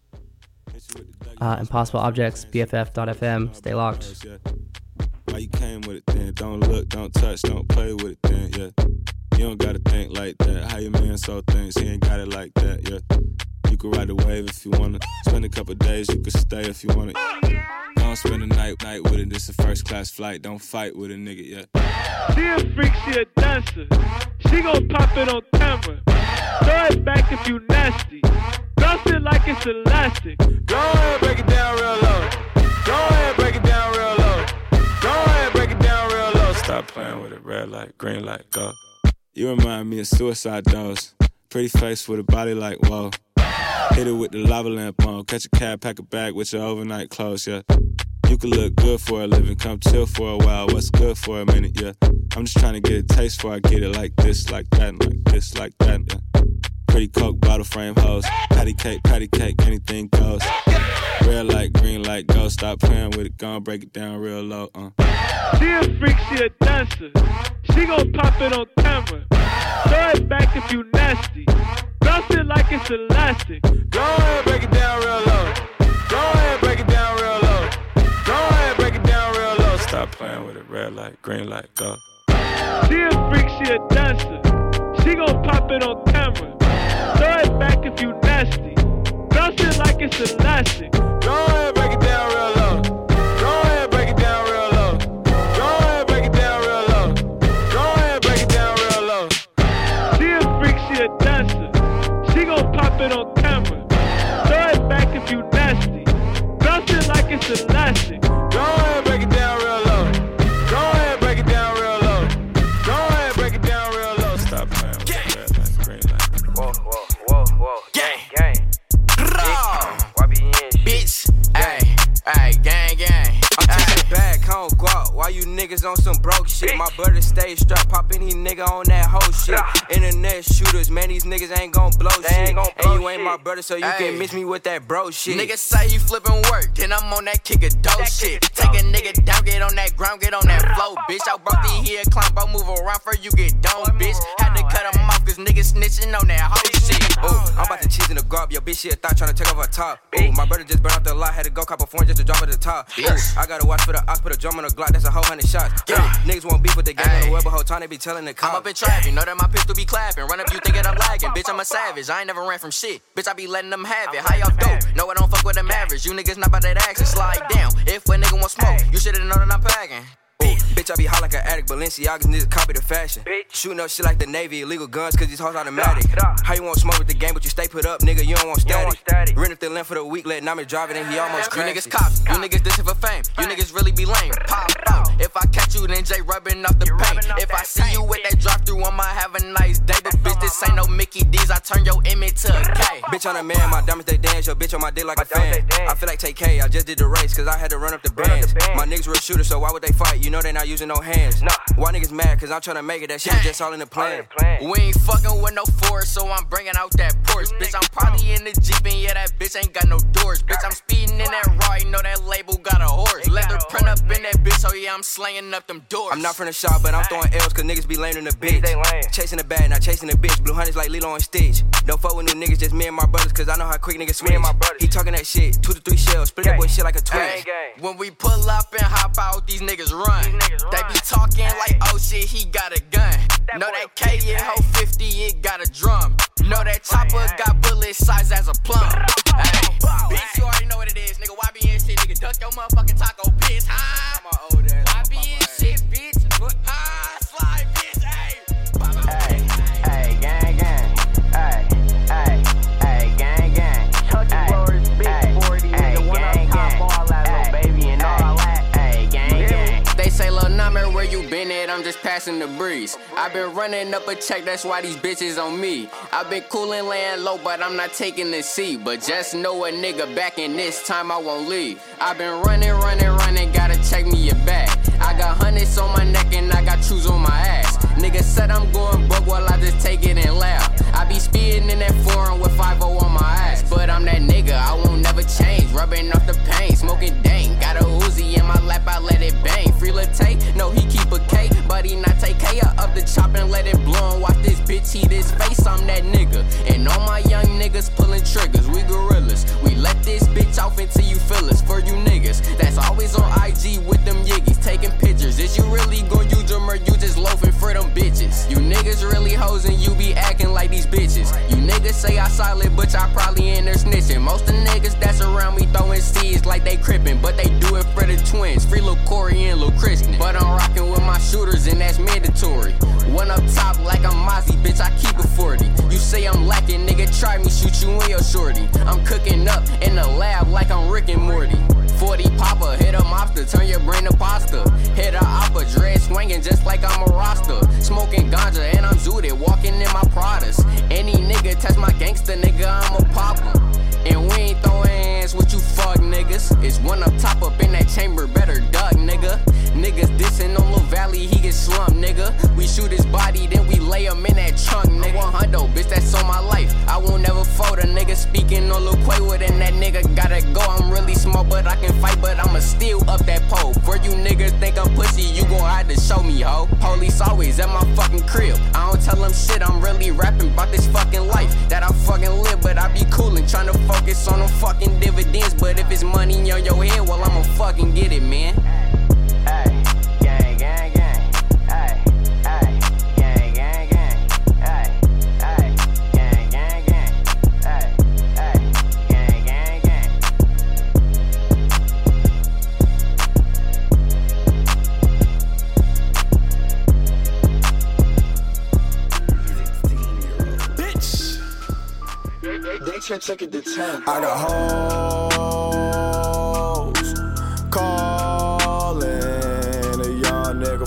Speaker 2: Impossible Objects, BFF.FM. Stay locked.
Speaker 19: Why you came with it then? Don't look, don't touch, don't play with it then, yeah. You don't gotta think like that. How your man saw things, he ain't got it like that, yeah. You can ride the wave if you wanna. Spend a couple days, you can stay if you wanna. Don't spend a night with it, this a first class flight. Don't fight with a nigga, yeah.
Speaker 20: She a freak, she a dancer. She gon' pop it on camera. Throw it back if you nasty. Bounce it like it's elastic.
Speaker 19: Go ahead, break it down real low. Go ahead, break it down real low. Go ahead, break it down real low. Stop playing with it, red light, green light, go. You remind me of Suicide Dolls. Pretty face with a body like whoa. Hit it with the lava lamp on. Catch a cab, pack a bag with your overnight clothes, yeah. You can look good for a living, come chill for a while. What's good for a minute, yeah. I'm just trying to get a taste before I get it like this, like that, and like this, like that, yeah. Pretty Coke, bottle frame hoes. Patty cake, anything goes. Red light, green light, go. Stop playing with it, gon' break it down real low,
Speaker 20: She a freak, she a dancer. She gon' pop it on camera. Throw it back if you nasty. Bounce it like it's elastic.
Speaker 19: Go ahead, break it down real low. Go ahead, break it down real low. Go ahead, break it down real low. Stop playing with it, red light, green light, go.
Speaker 20: She a freak, she a dancer. She gon' pop it on camera. Throw it back if you nasty. Bounce it like it's elastic.
Speaker 19: Go ahead, break it down real low. Go ahead, break it down real low. Go ahead, break it down real low. Go ahead, break it down real low.
Speaker 20: She a freak, she a dancer. She gon' pop it on camera. Throw it back if you nasty. Bounce it like it's elastic.
Speaker 19: Go ahead, break it down real low. Go ahead, break it down real low. Go ahead, break it down real low. Stop playing with the red light, green light.
Speaker 16: Whoa, whoa, whoa, whoa. Gang, gang.
Speaker 5: Bitch, ayy, ayy, gang, gang.
Speaker 16: I'm taking back, I don't guap. Why you niggas on some broke shit? My brother stay strapped, pop any nigga on that whole shit. Internet shooters, man, these niggas ain't gon' blow shit. And you ain't my brother, so you can miss me with that bro shit.
Speaker 5: Niggas say he flippin' work, then I'm on that kick a dope shit. Take a nigga down, get on that ground, get on that flow, bitch. I broke the here, climb, bro, move around for you get dome, bitch. Had to cut him off, cause niggas snitching on that whole shit.
Speaker 16: Ooh, I'm about to cheese in the garb, yo bitch, she a thought tryna take off her top. Ooh, my brother just burned out the lot, had to go cop a phone just to drop at the top. Ooh, I gotta watch for the ox, put a drum on the Glock, that's a whole 100 shots. Yeah, niggas won't beef with the gang on the web, but whole time they be telling the cops.
Speaker 5: I'm up in traffic, know that my pistol be clapping. Run up, you thinking I'm lagging, bitch, I'm a savage. I ain't never ran from shit, bitch, I be letting them have it. How y'all dope? No, I don't fuck with them average. You niggas not about that action, slide down. If a nigga want smoke, you should've known that I'm packing.
Speaker 16: Ooh, bitch, I be hot like an addict, Balenciagas niggas copy the fashion. Shooting up shit like the Navy, illegal guns, cause these hoes automatic. How you want smoke with the game, but you stay put up, nigga, you don't want static. Rent up the length for the week, let Nami drive it, and he almost crashed.
Speaker 5: You niggas cops, you niggas dissing for fame. You niggas really be lame, pop out. If I catch you, then Jay rubbing off the paint. If I see you with that drive through, I'ma have a nice day. But bitch, this ain't no Mickey D's, I turn your image to a K.
Speaker 16: Bitch, on a man, my diamonds they dance, your bitch on my dick like a fan. I feel like TK, I just did the race, cause I had to run up the bands. My niggas real shooters, so why would they fight? You know they not using no hands. Why niggas mad? Cause I'm tryna make it, that shit is just all in the plan.
Speaker 5: We ain't fucking with no force, so I'm bringing out that Porsche. Bitch, I'm probably in the Jeep, and yeah, that bitch ain't got no doors. Bitch, I'm speeding in that ride, know that label got a horse. Leather print up in that bitch, so yeah, I'm slaying up them doors.
Speaker 16: I'm not from the shop, but I'm throwing L's, cause niggas be lame in the bitch. Chasing the bag, not chasing the bitch. Blue honey's like Lilo and Stitch. Don't fuck with new niggas, just me and my brothers, cause I know how quick niggas switch. He talking that shit, 2 to 3 shells, split that boy shit like a twitch.
Speaker 5: When we pull up and hop out, these niggas run. They be talking like, oh shit, he got a gun. Know that K in Ho 50, it got a drum. Know that chopper got bullet size as a plum. Hey, bitch, you already know what it is, nigga. Why be in shit, nigga? Duck your motherfucking taco, bitch. Why be in shit, bitch? Slide, bitch.
Speaker 16: Hey, gang, gang. Hey, gang, gang. Chucky Blowers, Big 40, nigga. One up top, all that little baby and all that. Hey, gang, gang.
Speaker 5: They say Lil Nami
Speaker 21: where you been at, I'm just passing the breeze. I've been running up a check, that's why these bitches on me. I've been coolin', laying low, but I'm not taking the seat. But just know a nigga back in this time I won't leave. I've been running, gotta check me your bag. I got hundreds on my neck and I got shoes on my ass. Nigga said I'm going broke while I just take it and laugh. I be speeding in that foreign with 5-0 on my ass. But I'm that nigga, I won't never change. Rubbing off the pain, smoking dank. Got a Uzi in my lap, I let it bang. Free Latte, no he keep a K, but he not take K up the chop and let it blow and watch this bitch eat his face. I'm that nigga, and all my young niggas pulling triggers. We gorillas, we let this bitch off until you feel us. For you niggas, that's always on IG with them yiggies taking pictures. Is you really gon' use them or you just loafing for them bitches? You niggas really hoes and you be acting like these bitches. You niggas say I solid, but y'all probably in there snitching. Most of niggas that's around me throwing seeds like they crippin', but they do it for the twins. Free Lil Corey and Lil Kristen. But I'm rockin' with my shooters and that's mandatory. One up top like I'm Mozzie, bitch, I keep it 40. You say I'm lacking, nigga, try me, shoot you and your shorty. I'm cooking up in the lab like I'm Rick and Morty. 40 popper, hit a mobster, turn your brain to pasta. Hit a opera, dread swinging just like I'm a roster. Smoking ganja and I'm zooted, walking in my Pradas. Any nigga touch my gangster, nigga, I'ma pop him. And we ain't throwing hands with you fuck niggas. It's one up top up in that chamber, better duck, nigga. Niggas dissing on Lil Valley, he get slumped, nigga. We shoot his body, then we lay him in that trunk, nigga. 100, bitch, that's on my life. I won't never fold a nigga speaking on Lil Quaywood, and that nigga gotta go. I'm really small, but I can fight, but I'ma still up that pole. For you niggas think I'm pussy, you gon' have to show me, ho. Police always at my fucking crib. I don't tell them shit, I'm really rapping about this fucking life that I fucking live, but I be coolin', tryna focus on them fucking dividends. But if it's money on your head, well, I'ma fucking get it, man. Ay, gang, gang, gang. Ay, ay, gang, gang, gang. Ay, ay, gang, gang, gang. Ay, ay, gang, gang, gang.
Speaker 17: Bitch! They check it to 10. I got hoes calling a young nigga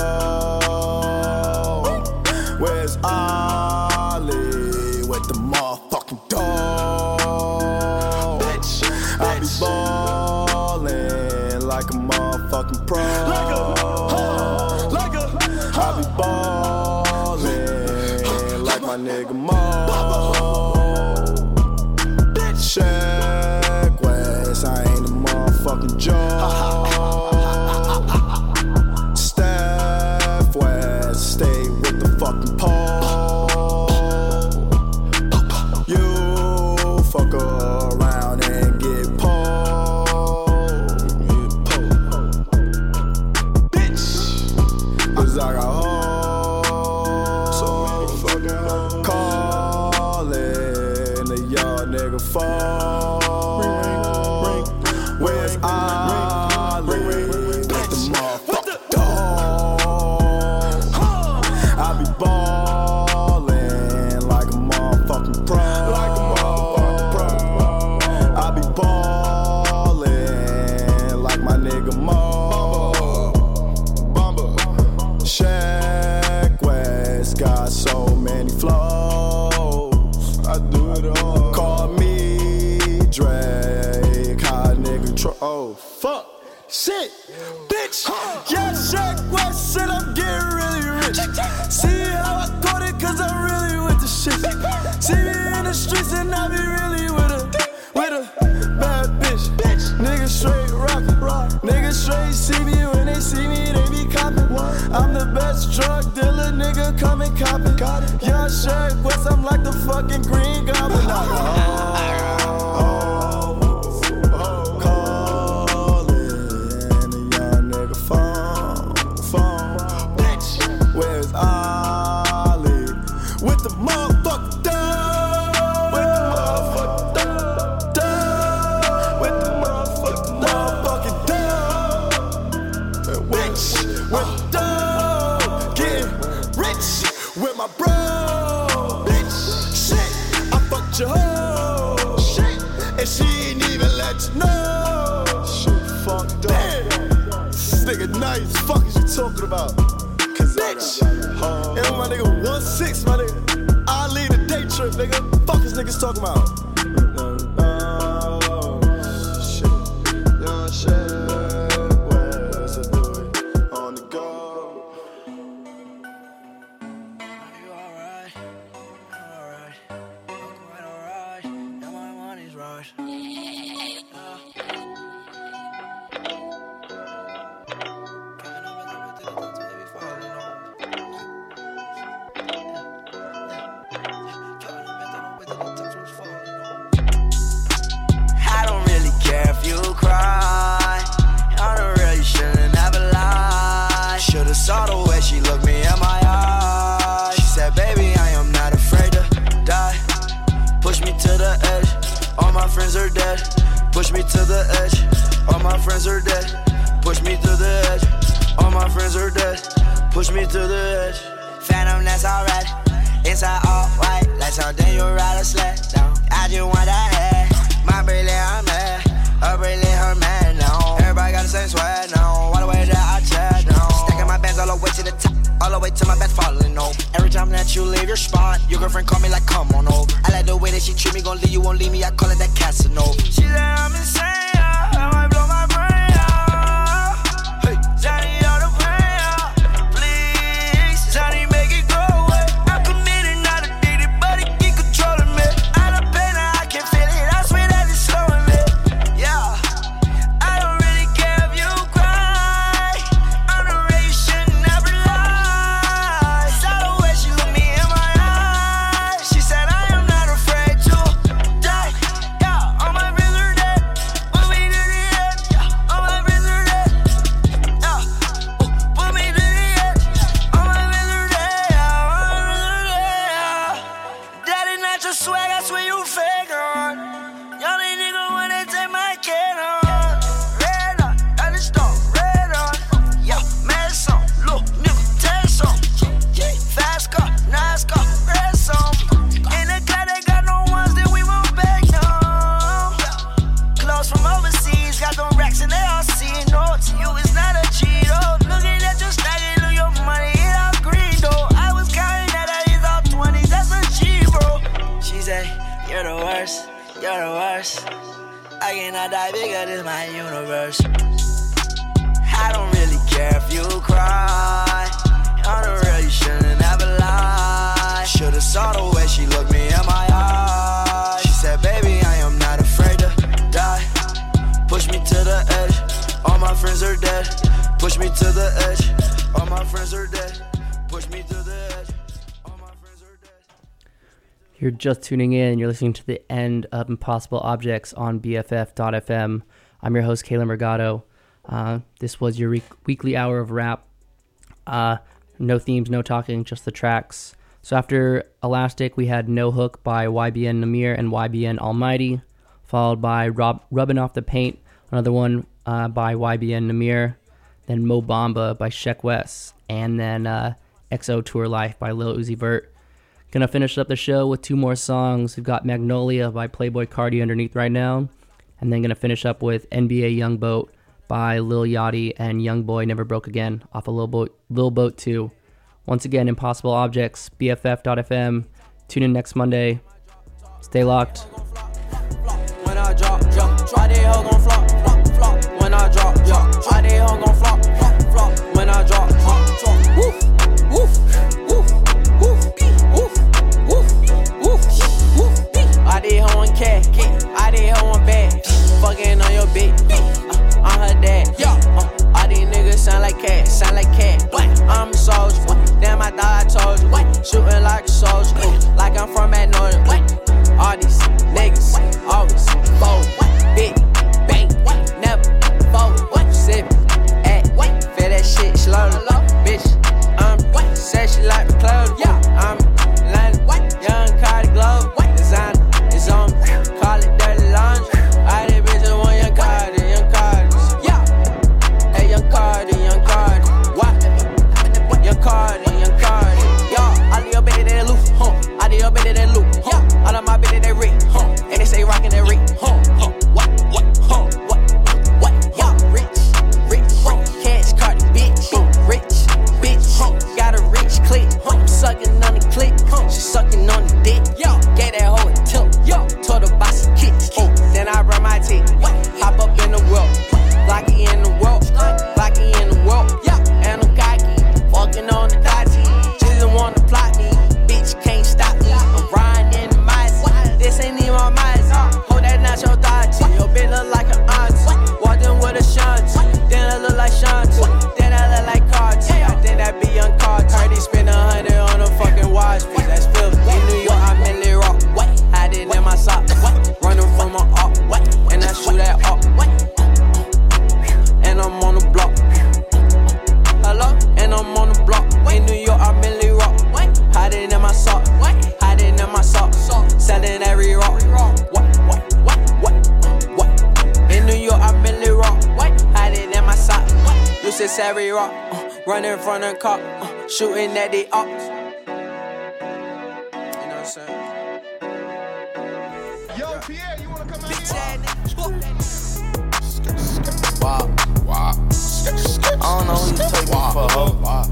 Speaker 17: phone. Where's Ollie with the motherfucking dog? Bitch, I be ballin' like a motherfucking pro. I be ballin' like my nigga Mo. Check West, I ain't a motherfucking joke. Steph West, stay with the fucking pole. You fuck around and get pulled. Bitch, 'cause I got hoes. So many fucking hoes. Calling a young nigga phone. Where's Ollie? With the motherfucking dog. I be ballin' like a motherfucking pro. I be ballin' like my nigga Mo. Shaq West got so many flows. I do it all. Call me Drake, hot nigga oh, fuck, shit, bitch. Yeah, Shaq West said I'm getting really rich. See how I caught it, 'cause I'm really with the shit. See me in the streets and I be really with a bad bitch. Niggas straight rockin', niggas straight see me when they see me, they be coppin'. I'm the best drug dealer, nigga, come and coppin'. Yeah, Shaq West, I'm like the fucking Green Goblin.
Speaker 11: nice. Fuck is you talking about? Bitch. And my nigga 1-6, my nigga. I lead a day trip, nigga. Fuck is niggas talking about?
Speaker 4: Saw the way she looked me in my eyes. She said, baby, I am not afraid to die. Push me to the edge, all my friends are dead. Push me to the edge, all my friends are dead. Push me to the edge, all my friends are dead. Push me to the edge. Phantom, that's alright. Inside all white, like something you ride a sled down. I just want that head. My brilliant, I'm mad. A brilliant, her man, no. Everybody got the same sweat, no. All the way that I chat, no. Stacking my bands all the way to the top, all the way to my bed falling over. Every time that you leave your spot, your girlfriend call me like, come on over. I like the way that she treat me, gon' leave you, won't leave me. I call it that Casanova. She said I'm insane, I might blow my brain out. Hey, Johnny, all the pain out. Please, Johnny, make it go away. I'm committed, not addicted, but it keep controlling me. I love pain, I can feel it. I swear that it's slowing me. Yeah, I don't really care if you cry. I'm the way you should never lie. Saw the way she looked me in my eyes. She said I am not afraid to die. Yeah, all my friends are dead. Put me to the edge. Yeah, all my friends are dead. Yeah, put me to the edge. All my friends are dead. Yeah, all my friends are dead. That is not your swag, I swear you fake on. Y'all ain't nigga wanna take my kid on. Red on, I just don't red on. Yeah, mess on, look, nigga, test on. Fast car, nice car, rest on. In the car, they got no ones that we won't beg them. Clothes from overseas, got them racks and they all see. No, to you it's not a cheat, oh. Looking at your stacking, look your money, it all green, though. I was counting that it's all 20s, that's a G, bro. She said, you're the worst, you're the worst. I cannot die bigger, this my universe. I don't really care if you cry. On the real, you shouldn't ever lie. Should've saw the way she looked me in my eyes. She said, baby, I am not afraid to die. Push me to the edge, all my friends are dead. Push me to the edge, all my friends are dead. Push me to the edge.
Speaker 2: You're just tuning in. You're listening to the end of Impossible Objects on BFF.FM. I'm your host, Kalen Brigado. This was your weekly hour of rap. No themes, no talking, just the tracks. So after Elastic, we had No Hook by YBN Namir and YBN Almighty, followed by Rubbing Off the Paint, another one by YBN Namir, then Mo Bamba by Sheck West, and then XO Tour Life by Lil Uzi Vert. Gonna finish up the show with two more songs. We've got Magnolia by Playboi Carti underneath right now, and then gonna finish up with NBA Young Boat by Lil Yachty and Young Boy Never Broke Again off of Lil Boat 2. Once again, Impossible Objects, BFF.FM. Tune in next Monday. Stay locked.
Speaker 22: When I drop, try they hoe gon' flop. When I drop, try they hoe gon' flop. When I drop, woof, woof, woof, woof, woof, woof, woof, woof. I did hoe on cat, I did hoe on bad. Fucking on your bitch, I'm her dad. All these niggas sound like cat. I'm a soldier, damn I thought I told you. Shooting like a soldier, like I'm from Magnolia. All these niggas always fold, big bang, never fold. Sip at running from the cop, shooting at the ops. You know what I'm saying?
Speaker 17: Yo, Pierre, you wanna come out?
Speaker 16: Wow. I don't know who you take me for, ho.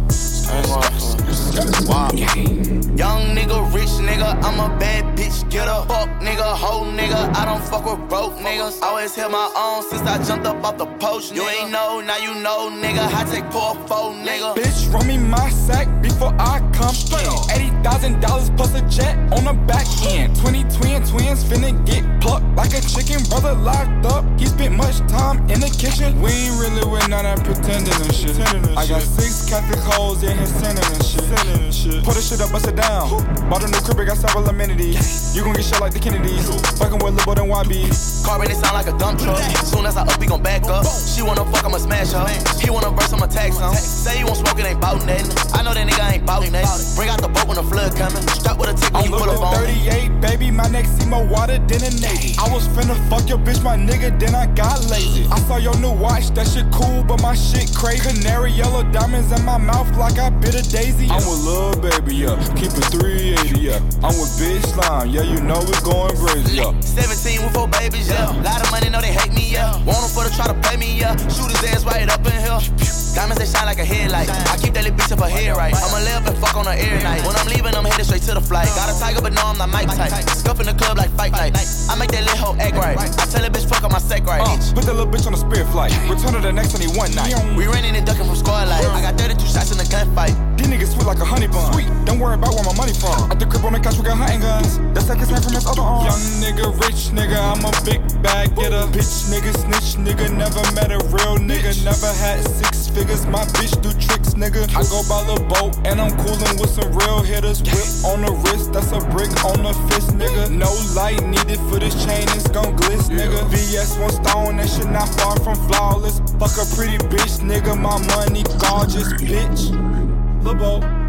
Speaker 16: Young nigga, rich nigga, I'm a bad bitch getter. Fuck nigga, hoe nigga, I don't fuck with broke niggas. Always held my own since I jumped up off the post. You ain't know, now you know, nigga. I take poor foe, nigga.
Speaker 1: Bitch, run me my sack before I come in. $80,000 plus a jet on the back end. 20 twins finna get plucked like a chicken. Brother locked up, he spent much time in the kitchen. We ain't really with none of that pretending and shit. I got 6 Catholic hoes in here sinning and shit. Put the shit up, bust it down. Bought a new crib, got several amenities. You gon' get shot like the Kennedys. Fucking with Lil' than YB.
Speaker 16: Car really sound like a dump truck. Soon as I up, he gon' back up. She wanna fuck, I'ma smash her. He wanna verse, I'ma tag some. Say he won't smoke, it ain't bout nothing. I know that nigga ain't bout nothing. Bring out the boat when the flood coming. Strap with a tick when you pull up on.
Speaker 1: 38, baby, my neck see more water than a Navy. I was finna fuck your bitch, my nigga, then I got lazy. I saw your new watch, that shit cool, but my shit crazy. Canary yellow diamonds in my mouth like I bit a daisy. I'm with Lil' Baby, yeah. Keep it 380, yeah. I'm with Big Slime, yeah, you know we going crazy, yeah.
Speaker 16: 17 with 4 babies, yeah. Lot of money, know they hate me, yeah. Want them for to try to pay me, yeah. Shoot his ass right up in here. Diamonds, they shine like a headlight. I keep that little bitch up her head right. I'ma lay up and fuck on her air night. When I'm leaving, I'm headed straight to the flight. Got a tiger, but no, I'm not Mike type. Scuff in the club like fight night. I make that little hoe act right. I tell that bitch fuck on my sack right.
Speaker 1: Put that little bitch on a spirit flight. Return to the next only one night.
Speaker 16: We running and ducking from squad light. I got 32 shots in the gunfight.
Speaker 1: These niggas sweet like a honey bun. Sweet, don't worry about where my money from. At the crib on the couch, we got hunting guns. The second hand from his other arm. Young nigga, rich nigga, I'm a big bag getter. Bitch nigga, snitch nigga, never met a real nigga. Never had 6 figures, my bitch do tricks, nigga. I go by the boat and I'm coolin' with some real hitters. Whip on the wrist, that's a brick on the fist, nigga. No light needed for this chain, it's gon' gliss, nigga. VS 1 stone, that shit not far from flawless. Fuck a pretty bitch, nigga, my money gorgeous, bitch. Lil' Bo.